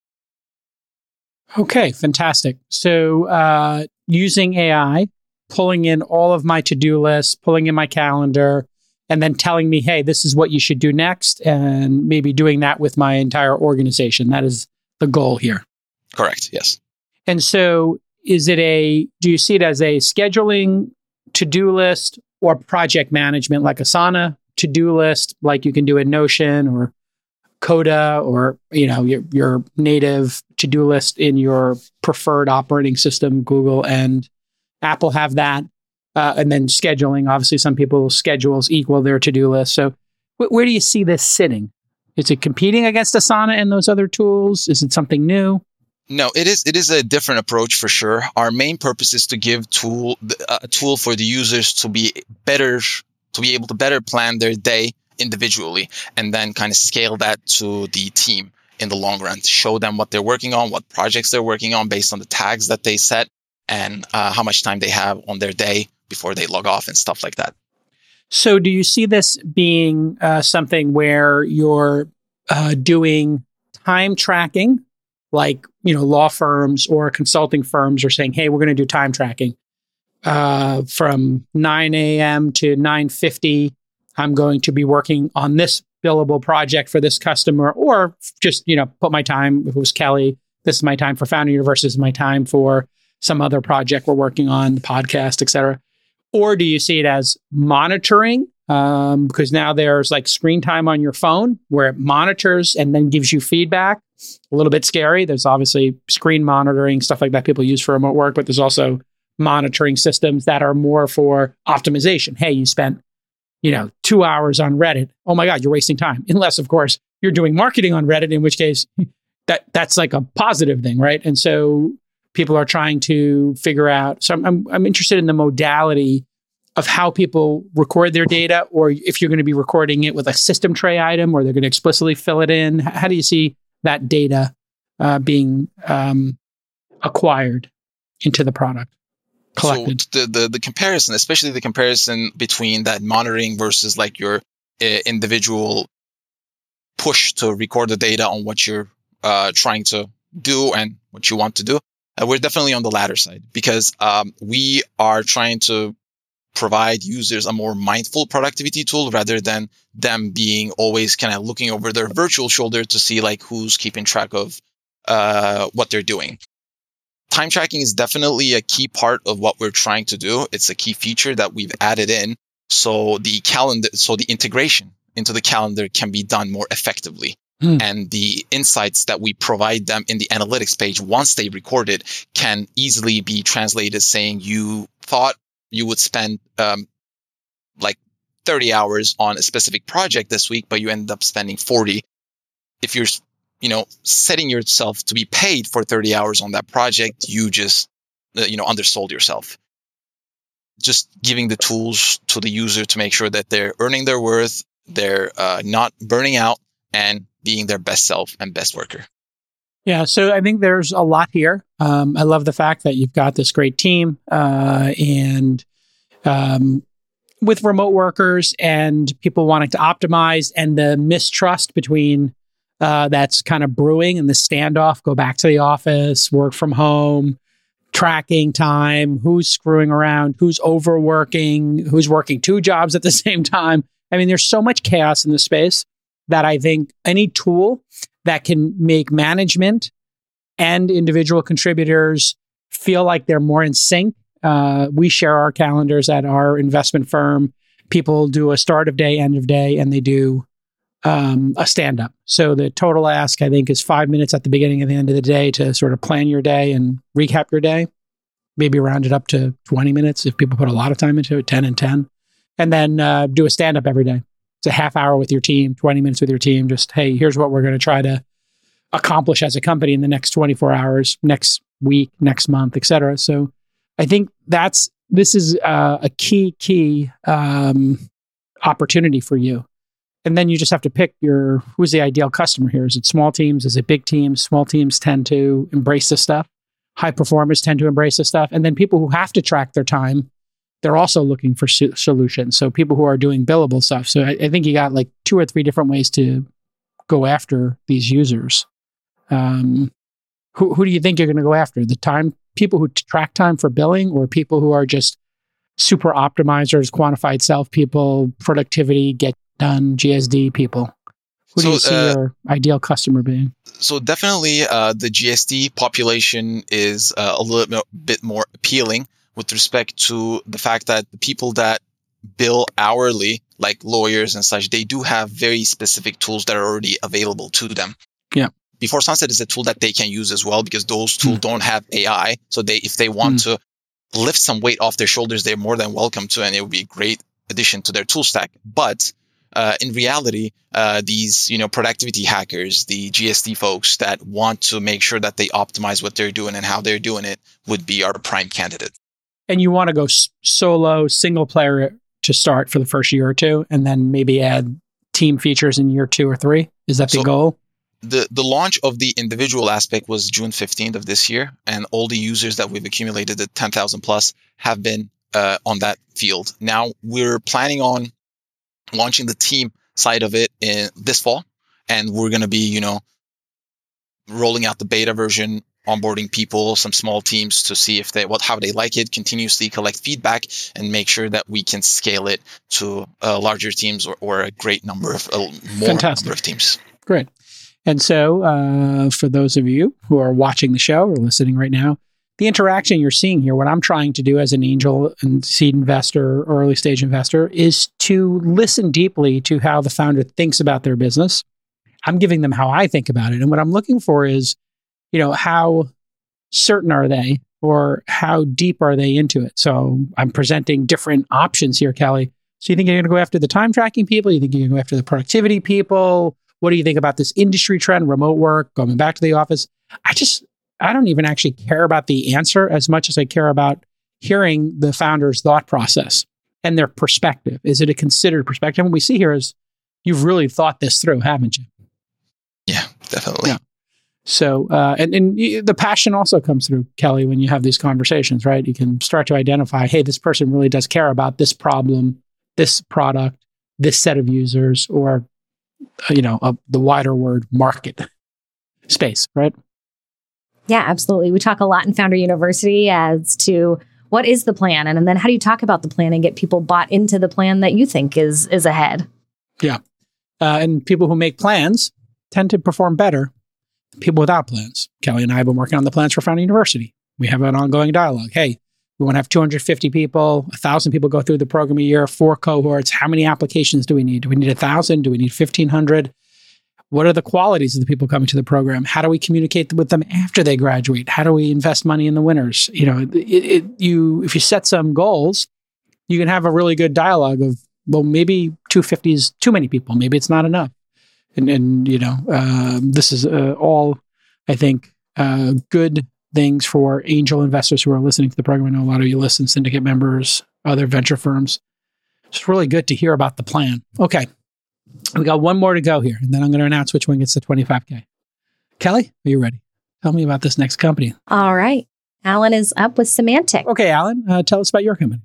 Okay, fantastic. So using AI, pulling in all of my to-do lists, pulling in my calendar, and then telling me, hey, this is what you should do next, and maybe doing that with my entire organization. That is the goal here. Correct, yes. And so do you see it as a scheduling to-do list or project management like Asana to-do list, like you can do in Notion or Coda, or your native to-do list in your preferred operating system? Google and Apple have that. And then scheduling, obviously some people's schedules equal their to-do list. So where do you see this sitting? Is it competing against Asana and those other tools? Is it something new? No, it is a different approach for sure. Our main purpose is to give a tool for the users to be able to better plan their day individually, and then kind of scale that to the team in the long run to show them what they're working on, what projects they're working on based on the tags that they set, and how much time they have on their day before they log off and stuff like that. So do you see this being something where you're doing time tracking, like law firms or consulting firms are saying, hey, we're going to do time tracking from 9 a.m. to 9:50. I'm going to be working on this billable project for this customer, or just, put my time. If it was Kelly, this is my time for Founder University, this is my time for some other project we're working on, the podcast, et cetera. Or do you see it as monitoring? Because now there's like screen time on your phone where it monitors and then gives you feedback. A little bit scary. There's obviously screen monitoring, stuff like that people use for remote work, but there's also monitoring systems that are more for optimization. Hey, you spent 2 hours on Reddit. Oh my God, you're wasting time. Unless, of course, you're doing marketing on Reddit, in which case that's like a positive thing, right? And so people are trying to figure out. So I'm interested in the modality of how people record their data, or if you're going to be recording it with a system tray item, or they're going to explicitly fill it in. How do you see that data being acquired into the product? Collected. So the comparison, especially the comparison between that monitoring versus like your individual push to record the data on what you're trying to do and what you want to do, we're definitely on the latter side, because we are trying to provide users a more mindful productivity tool rather than them being always kind of looking over their virtual shoulder to see like who's keeping track of what they're doing. Time tracking is definitely a key part of what we're trying to do. It's a key feature that we've added in. So the integration into the calendar can be done more effectively. And the insights that we provide them in the analytics page, once they record it, can easily be translated saying you thought you would spend like 30 hours on a specific project this week, but you ended up spending 40. If you're, setting yourself to be paid for 30 hours on that project, you just, undersold yourself. Just giving the tools to the user to make sure that they're earning their worth, they're not burning out, and being their best self and best worker. Yeah, so I think there's a lot here. I love the fact that you've got this great team and with remote workers and people wanting to optimize and the mistrust between that's kind of brewing and the standoff, go back to the office, work from home, tracking time, who's screwing around, who's overworking, who's working 2 jobs at the same time. I mean, there's so much chaos in the space that I think any tool that can make management and individual contributors feel like they're more in sync. We share our calendars at our investment firm. People do a start of day, end of day, and they do a stand-up. So the total ask, I think, is 5 minutes at the beginning and the end of the day to sort of plan your day and recap your day. Maybe round it up to 20 minutes if people put a lot of time into it, 10 and 10. And then do a stand-up every day. It's a half hour with your team, 20 minutes with your team. Just, hey, here's what we're going to try to accomplish as a company in the next 24 hours, next week, next month, et cetera. So I think this is a key opportunity for you. And then you just have to pick who's the ideal customer here. Is it small teams? Is it big teams? Small teams tend to embrace this stuff. High performers tend to embrace this stuff. And then people who have to track their time, they're also looking for solutions. So people who are doing billable stuff. So I think you got like 2 or 3 different ways to go after these users. Who do you think you're going to go after? The time people who track time for billing, or people who are just super optimizers, quantified self people, productivity, get done, GSD people? Who do you see your ideal customer being? So definitely the GSD population is a little bit more appealing with respect to the fact that the people that bill hourly, like lawyers and such, they do have very specific tools that are already available to them. Yeah. Before Sunset is a tool that they can use as well, because those tools don't have AI. So if they want to lift some weight off their shoulders, they're more than welcome to, and it would be a great addition to their tool stack. But in reality, these productivity hackers, the GSD folks that want to make sure that they optimize what they're doing and how they're doing it, would be our prime candidate. And you want to go solo, single player to start for the first year or 2, and then maybe add team features in year 2 or 3? Is that the goal? The launch of the individual aspect was June 15th of this year, and all the users that we've accumulated at 10,000 plus have been on that field. Now we're planning on launching the team side of it in this fall, and we're going to be, rolling out the beta version, onboarding people, some small teams to see how they like it, continuously collect feedback, and make sure that we can scale it to larger teams or a great number of number of teams. Great. And so for those of you who are watching the show or listening right now, the interaction you're seeing here, what I'm trying to do as an angel and seed investor or early stage investor, is to listen deeply to how the founder thinks about their business. I'm giving them how I think about it. And what I'm looking for is, how certain are they, or how deep are they into it? So I'm presenting different options here, Kelly. So you think you're going to go after the time tracking people? You think you're going to go after the productivity people? What do you think about this industry trend, remote work, going back to the office? I don't even actually care about the answer as much as I care about hearing the founder's thought process and their perspective. Is it a considered perspective? What we see here is you've really thought this through, haven't you? Yeah, definitely. Yeah. So, and the passion also comes through, Kelly, when you have these conversations, right? You can start to identify, hey, this person really does care about this problem, this product, this set of users, or, the wider word market space, right? Yeah, absolutely. We talk a lot in Founder University as to what is the plan, and then how do you talk about the plan and get people bought into the plan that you think is ahead? Yeah. And people who make plans tend to perform better than people without plans. Kelly and I have been working on the plans for Founder University. We have an ongoing dialogue. Hey, we want to have 250 people, 1,000 people go through the program a year, 4 cohorts. How many applications do we need? Do we need 1,000? Do we need 1,500? What are the qualities of the people coming to the program? How do we communicate with them after they graduate? How do we invest money in the winners? If you set some goals, you can have a really good dialogue of, well, maybe 250 is too many people. Maybe it's not enough. This is all, I think, good things for angel investors who are listening to the program. I know a lot of you listen, syndicate members, other venture firms. It's really good to hear about the plan. Okay. We got one more to go here, and then I'm going to announce which one gets the 25K. Kelly, are you ready? Tell me about this next company. All right. Alan is up with Semantic. Okay, Alan, tell us about your company.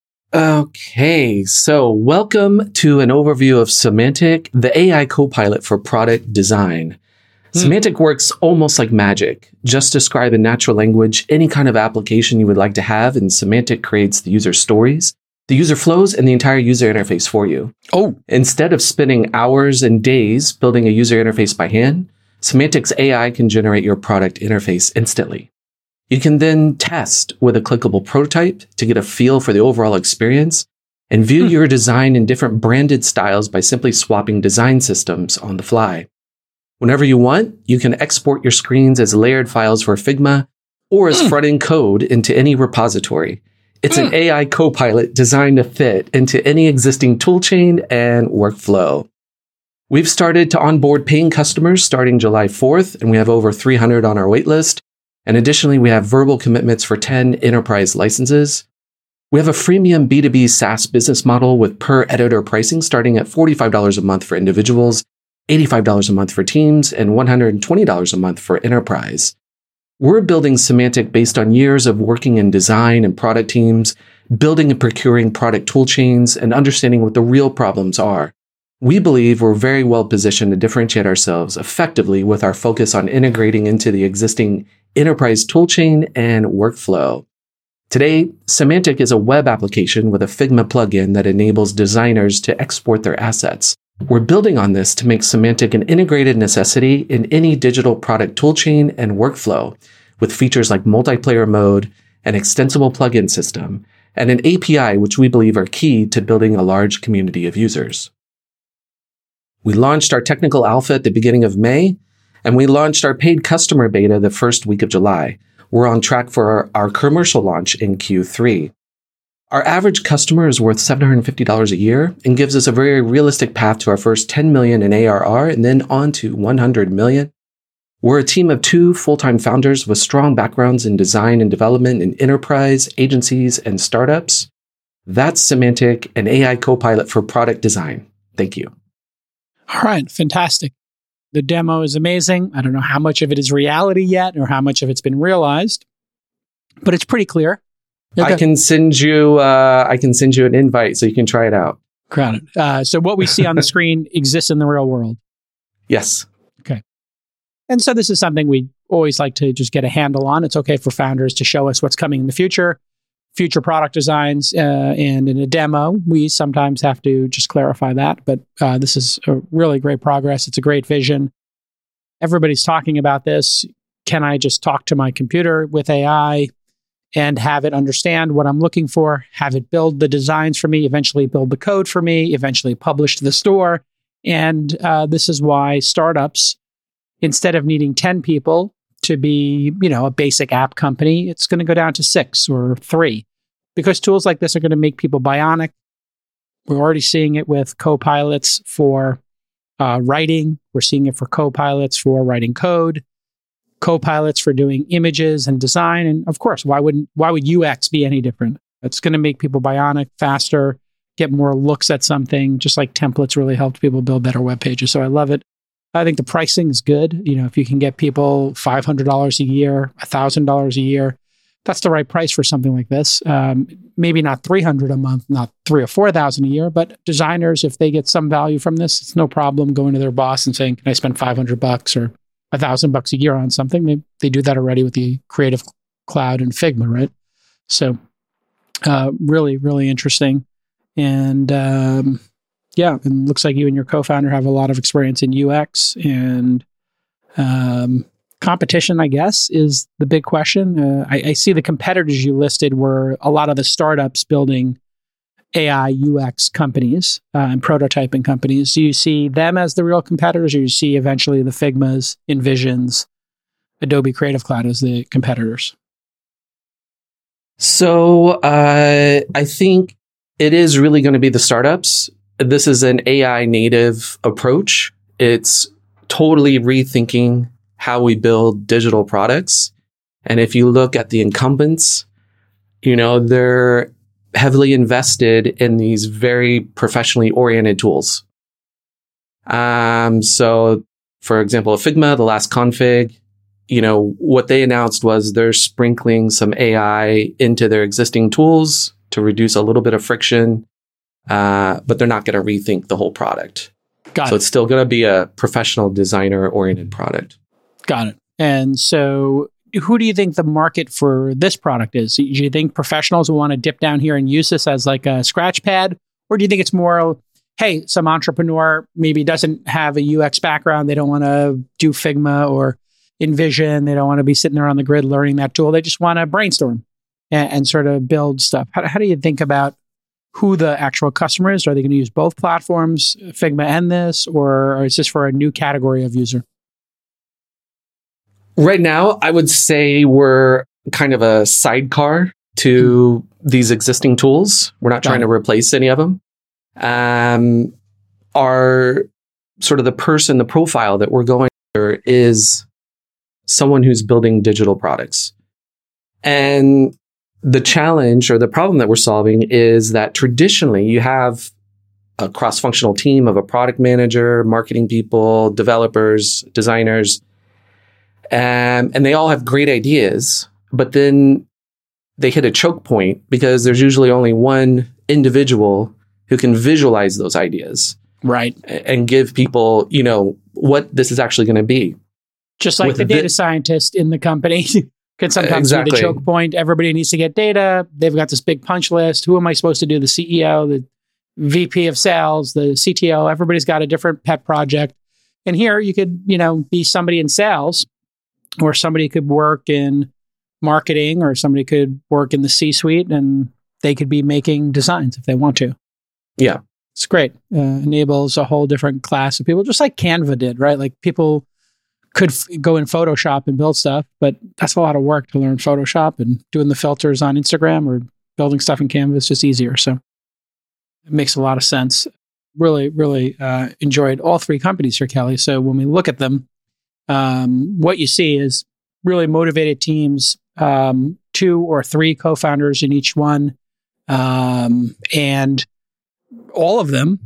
Okay, so welcome to an overview of Semantic, the AI copilot for product design. Semantic works almost like magic. Just describe in natural language any kind of application you would like to have, and Semantic creates the user stories, the user flows, and the entire user interface for you. Oh. Instead of spending hours and days building a user interface by hand, Semantic's AI can generate your product interface instantly. You can then test with a clickable prototype to get a feel for the overall experience and view your design in different branded styles by simply swapping design systems on the fly. Whenever you want, you can export your screens as layered files for Figma or as front-end code into any repository. It's an AI copilot designed to fit into any existing toolchain and workflow. We've started to onboard paying customers starting July 4th, and we have over 300 on our waitlist. And additionally, we have verbal commitments for 10 enterprise licenses. We have a freemium B2B SaaS business model with per editor pricing starting at $45 a month for individuals, $85 a month for teams, and $120 a month for enterprise. We're building Semantic based on years of working in design and product teams, building and procuring product tool chains, and understanding what the real problems are. We believe we're very well positioned to differentiate ourselves effectively with our focus on integrating into the existing enterprise toolchain and workflow. Today, Semantic is a web application with a Figma plugin that enables designers to export their assets. We're building on this to make Semantic an integrated necessity in any digital product toolchain and workflow, with features like multiplayer mode, an extensible plugin system, and an API which we believe are key to building a large community of users. We launched our technical alpha at the beginning of May, and we launched our paid customer beta the first week of July. We're on track for our commercial launch in Q3. Our average customer is worth $750 a year and gives us a very realistic path to our first 10 million in ARR and then on to 100 million. We're a team of 2 full-time founders with strong backgrounds in design and development in enterprise, agencies, and startups. That's Semantic, an AI copilot for product design. Thank you. All right, fantastic. The demo is amazing. I don't know how much of it is reality yet or how much of it's been realized, but it's pretty clear. Okay. I can send you an invite so you can try it out. Crowded. So what we see on the screen exists in the real world. Yes. Okay. And so this is something we always like to just get a handle on. It's okay for founders to show us what's coming in the future product designs, and in a demo, we sometimes have to just clarify that. But this is a really great progress. It's a great vision. Everybody's talking about this. Can I just talk to my computer with AI and have it understand what I'm looking for, have it build the designs for me, eventually build the code for me, eventually publish to the store? And this is why startups, instead of needing 10 people to be, a basic app company, it's going to go down to 6 or 3. Because tools like this are going to make people bionic. We're already seeing it with copilots for writing. We're seeing it for copilots for writing code, copilots for doing images and design. And of course, why would UX be any different? It's going to make people bionic, faster, get more looks at something, just like templates really helped people build better web pages. So I love it. I think the pricing is good. If you can get people $500 a year, $1,000 a year, that's the right price for something like this. Maybe not $300 a month, not $3,000 or $4,000 a year, but designers, if they get some value from this, it's no problem going to their boss and saying, "Can I spend $500 or $1,000 a year on something?" They do that already with the Creative Cloud and Figma, right? So, really, really interesting. And it looks like you and your co-founder have a lot of experience in UX and competition, I guess, is the big question. I see the competitors you listed were a lot of the startups building AI UX companies and prototyping companies, do you see them as the real competitors, or do you see eventually the Figmas, InVisions, Adobe Creative Cloud as the competitors? So I think it is really going to be the startups. This is an AI native approach. It's totally rethinking how we build digital products. And if you look at the incumbents, they're heavily invested in these very professionally oriented tools. So for example, Figma, the last config, what they announced was they're sprinkling some AI into their existing tools to reduce a little bit of friction, but they're not going to rethink the whole product. So it's still going to be a professional designer-oriented product. Got it. And so who do you think the market for this product is? Do you think professionals will want to dip down here and use this as like a scratch pad? Or do you think it's more, hey, some entrepreneur maybe doesn't have a UX background, they don't want to do Figma or InVision, they don't want to be sitting there on the grid learning that tool, they just want to brainstorm and sort of build stuff. How do you think about who the actual customer is? Are they going to use both platforms, Figma and this, or is this for a new category of user? Right now, I would say we're kind of a sidecar to these existing tools. We're not trying to replace any of them. Our sort of the profile that we're going after is someone who's building digital products. And the challenge or the problem that we're solving is that traditionally you have a cross-functional team of a product manager, marketing people, developers, designers, and they all have great ideas, but then they hit a choke point because there's usually only one individual who can visualize those ideas. Right. And give people, what this is actually going to be. Just like the data scientist in the company can sometimes be the choke point. Everybody needs to get data. They've got this big punch list. Who am I supposed to do? The CEO, the VP of sales, the CTO, everybody's got a different pet project. And here you could, be somebody in sales, or somebody could work in marketing, or somebody could work in the C-suite, and they could be making designs if they want to. Yeah. It's great. Enables a whole different class of people, just like Canva did, right? Like people could go in Photoshop and build stuff, but that's a lot of work to learn Photoshop, and doing the filters on Instagram or building stuff in Canva is just easier. So it makes a lot of sense. Really, really enjoyed all three companies here, Kelly. So when we look at them, what you see is really motivated teams, 2 or 3 co-founders in each one. And all of them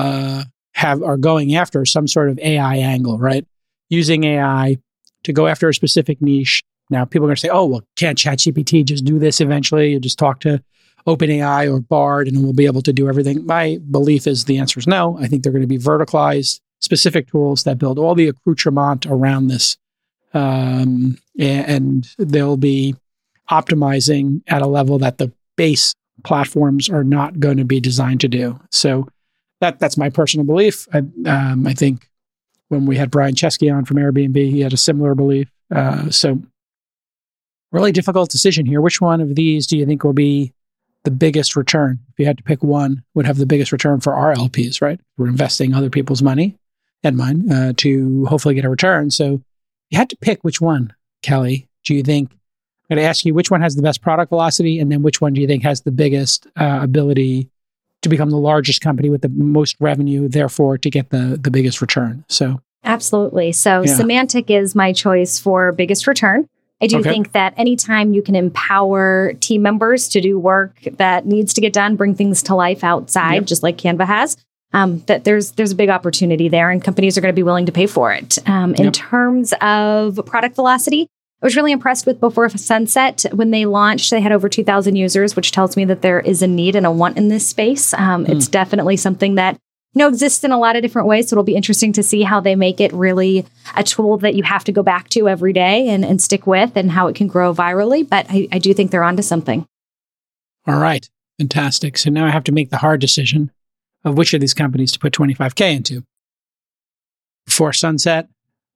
are going after some sort of AI angle, right? Using AI to go after a specific niche. Now, people are going to say, oh, well, can't ChatGPT just do this eventually? You just talk to OpenAI or Bard and we'll be able to do everything. My belief is the answer is no. I think they're going to be verticalized, specific tools that build all the accoutrement around this. And they'll be optimizing at a level that the base platforms are not going to be designed to do. So that's my personal belief. I think when we had Brian Chesky on from Airbnb, he had a similar belief. So really difficult decision here. Which one of these do you think will be the biggest return? If you had to pick one, would have the biggest return for our LPs, right? We're investing other people's money and mine to hopefully get a return. So you had to pick which one, Kelly. Do you think, I'm going to ask you which one has the best product velocity, and then which one do you think has the biggest ability to become the largest company with the most revenue, therefore to get the biggest return? So absolutely. So Symantec is my choice for biggest return. I do think that anytime you can empower team members to do work that needs to get done, bring things to life outside, just like Canva has, that there's a big opportunity there, and companies are going to be willing to pay for it. In terms of product velocity, I was really impressed with Before Sunset. When they launched, they had over 2,000 users, which tells me that there is a need and a want in this space. It's definitely something that exists in a lot of different ways. So it'll be interesting to see how they make it really a tool that you have to go back to every day and stick with, and how it can grow virally. But I do think they're onto something. All right. Fantastic. So now I have to make the hard decision of which of these companies to put $25K into. Before Sunset,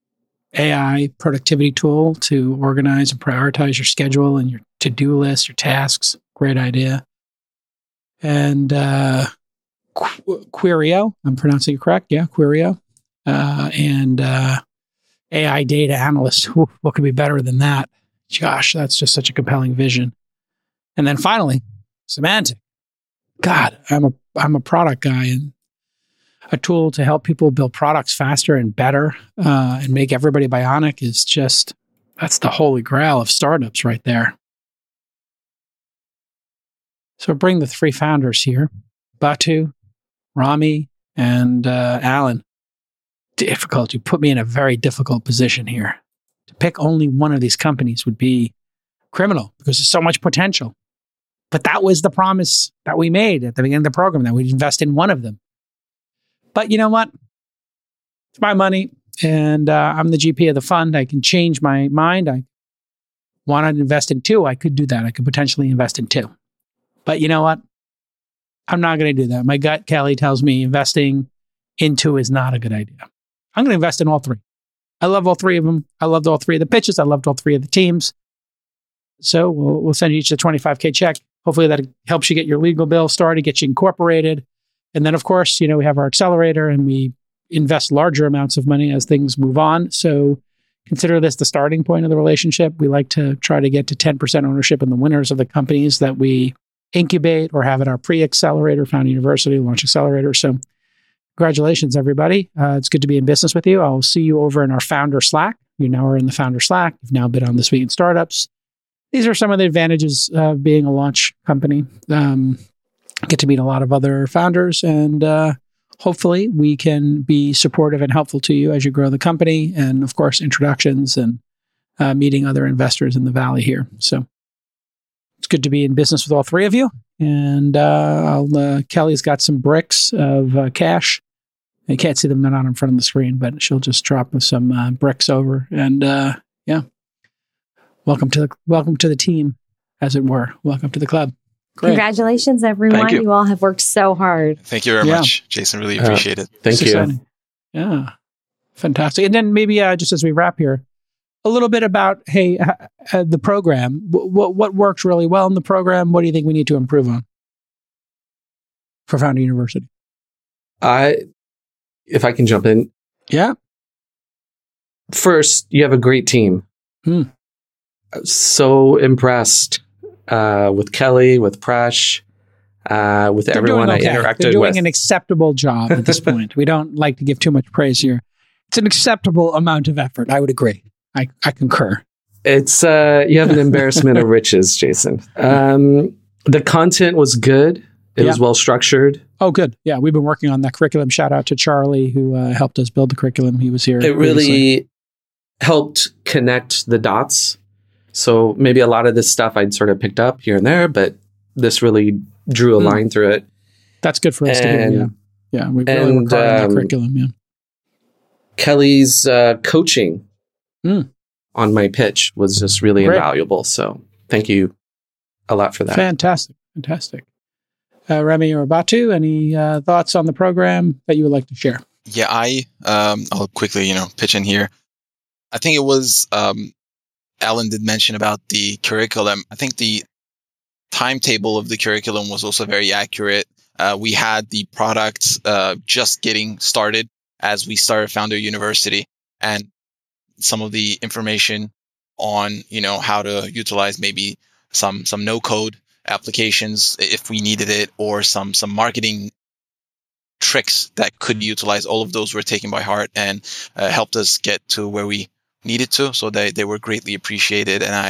AI productivity tool to organize and prioritize your schedule and your to-do list, your tasks. Great idea. and Querio. I'm pronouncing it correct. Yeah, Querio. And AI data analyst. What could be better than that? Gosh, that's just such a compelling vision. And then finally, Symantec. God, I'm a product guy, and a tool to help people build products faster and better and make everybody bionic is just, that's the holy grail of startups right there. So bring the three founders here, Batu, Rami, and Alan. Difficult. You put me in a very difficult position here. To pick only one of these companies would be criminal because there's so much potential. But that was the promise that we made at the beginning of the program, that we'd invest in one of them. But you know what? It's my money, and I'm the GP of the fund. I can change my mind. I want to invest in two. I could do that. I could potentially invest in two. But you know what? I'm not going to do that. My gut, Kelly, tells me investing in two is not a good idea. I'm going to invest in all three. I love all three of them. I loved all three of the pitches. I loved all three of the teams. So we'll send you each a $25K check. Hopefully that helps you get your legal bill started, get you incorporated. And then, of course, we have our accelerator and we invest larger amounts of money as things move on. So consider this the starting point of the relationship. We like to try to get to 10% ownership in the winners of the companies that we incubate or have at our pre-accelerator, Foundry University, Launch Accelerator. So congratulations, everybody. It's good to be in business with you. I'll see you over in our Founder Slack. You now are in the Founder Slack. You've now been on This Week in Startups. These are some of the advantages of being a launch company. Get to meet a lot of other founders, and hopefully we can be supportive and helpful to you as you grow the company, and of course, introductions and meeting other investors in the Valley here. So it's good to be in business with all three of you. And Kelly's got some bricks of cash. I can't see them, not on in front of the screen, but she'll just drop some bricks over. And yeah, welcome to the team, as it were. Welcome to the club. Great. Congratulations, everyone. You all have worked so hard. Thank you very much, Jason. Really appreciate it. Thank you. Exciting. Yeah, fantastic. And then maybe just as we wrap here, a little bit about, the program. What works really well in the program? What do you think we need to improve on for Foundry University? If I can jump in. Yeah. First, you have a great team. So impressed with Kelly, with Presh, with everyone I interacted with. They're doing an acceptable job at this point. We don't like to give too much praise here. It's an acceptable amount of effort. I would agree. I concur. It's you have an embarrassment of riches, Jason. The content was good. It was well structured. Oh, good. Yeah, we've been working on that curriculum. Shout out to Charlie, who helped us build the curriculum. He was here. It really helped connect the dots. So maybe a lot of this stuff I'd sort of picked up here and there, but this really drew a line through it. That's good for us to hear. Yeah, we really worked hard on the curriculum. Yeah. Kelly's coaching on my pitch was just really invaluable. So thank you a lot for that. Fantastic. Remy or Batu, any thoughts on the program that you would like to share? Yeah, I'll quickly, pitch in here. I think it was Alan did mention about the curriculum. I think the timetable of the curriculum was also very accurate. We had the product just getting started as we started Founder University, and some of the information on how to utilize maybe some no code applications if we needed it, or some marketing tricks that could utilize. All of those were taken by heart and helped us get to where we needed to. So they were greatly appreciated, and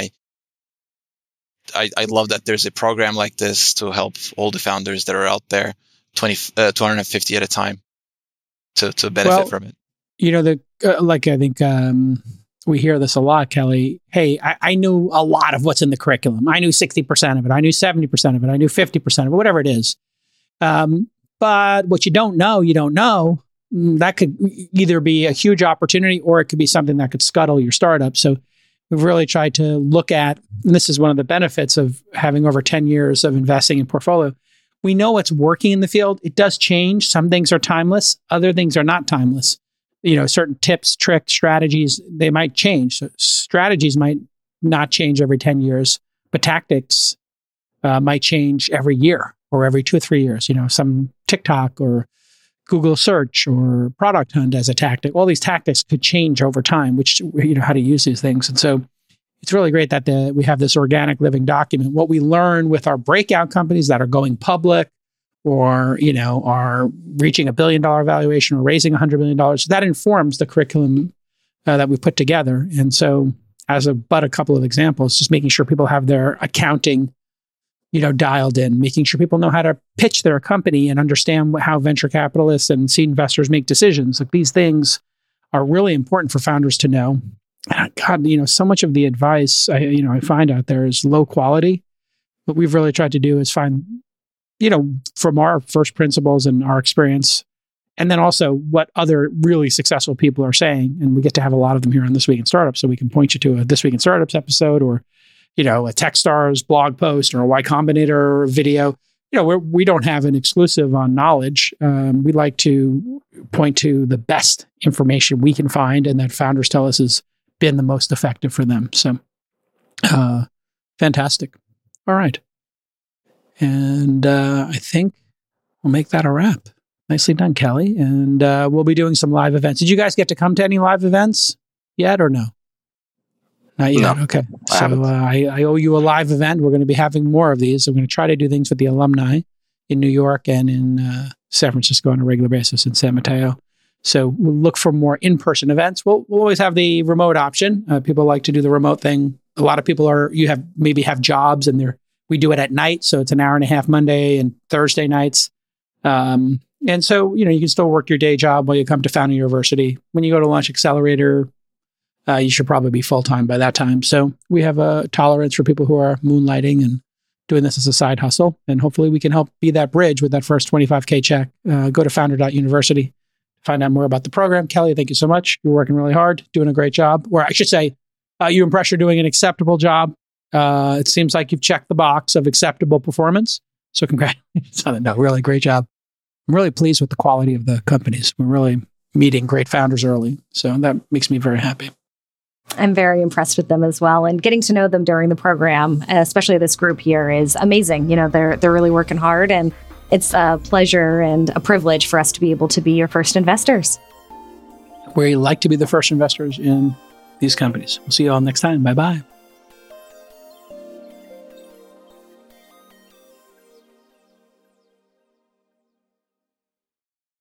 I love that there's a program like this to help all the founders that are out there, 250 at a time, to benefit from it. I think we hear this a lot, Kelly. Hey, I knew a lot of what's in the curriculum. I knew 60% of it. I knew 70% of it. I knew 50% of it, whatever it is. But what you don't know, you don't know. That could either be a huge opportunity or it could be something that could scuttle your startup. So we've really tried to look at, and this is one of the benefits of having over 10 years of investing in portfolio. We know what's working in the field. It does change. Some things are timeless. Other things are not timeless. Certain tips, tricks, strategies, they might change. So strategies might not change every 10 years, but tactics might change every year. or every 2 or 3 years, some TikTok or Google search or product hunt as a tactic. All these tactics could change over time, which, how to use these things. And so it's really great that we have this organic living document. What we learn with our breakout companies that are going public or, are reaching $1 billion valuation or raising $100 million, that informs the curriculum that we put together. And so but a couple of examples, just making sure people have their accounting dialed in, making sure people know how to pitch their company and understand how venture capitalists and seed investors make decisions. Like, these things are really important for founders to know. And God, so much of the advice I find out there is low quality. What we've really tried to do is find, from our first principles and our experience, and then also what other really successful people are saying. And we get to have a lot of them here on This Week in Startups, so we can point you to a This Week in Startups episode, or a Techstars blog post, or a Y Combinator video. We don't have an exclusive on knowledge. We like to point to the best information we can find and that founders tell us has been the most effective for them. So, fantastic. All right. And I think we'll make that a wrap. Nicely done, Kelly. And we'll be doing some live events. Did you guys get to come to any live events yet or no? Not yet. No, okay. So I owe you a live event. We're going to be having more of these. I'm going to try to do things with the alumni in New York and in San Francisco on a regular basis, in San Mateo. So we'll look for more in-person events. We'll always have the remote option. People like to do the remote thing. A lot of people maybe have jobs, and we do it at night. So it's an hour and a half Monday and Thursday nights. And so, you can still work your day job while you come to Founder University. When you go to Launch Accelerator, you should probably be full-time by that time. So we have a tolerance for people who are moonlighting and doing this as a side hustle. And hopefully we can help be that bridge with that first $25K check. Go to founder.university to find out more about the program. Kelly, thank you so much. You're working really hard, doing a great job. Or I should say, you and Pressure are doing an acceptable job. It seems like you've checked the box of acceptable performance. So congratulations on it. No, really great job. I'm really pleased with the quality of the companies. We're really meeting great founders early. So that makes me very happy. I'm very impressed with them as well. And getting to know them during the program, especially this group here, is amazing. They're really working hard, and it's a pleasure and a privilege for us to be able to be your first investors. We like to be the first investors in these companies. We'll see you all next time. Bye-bye.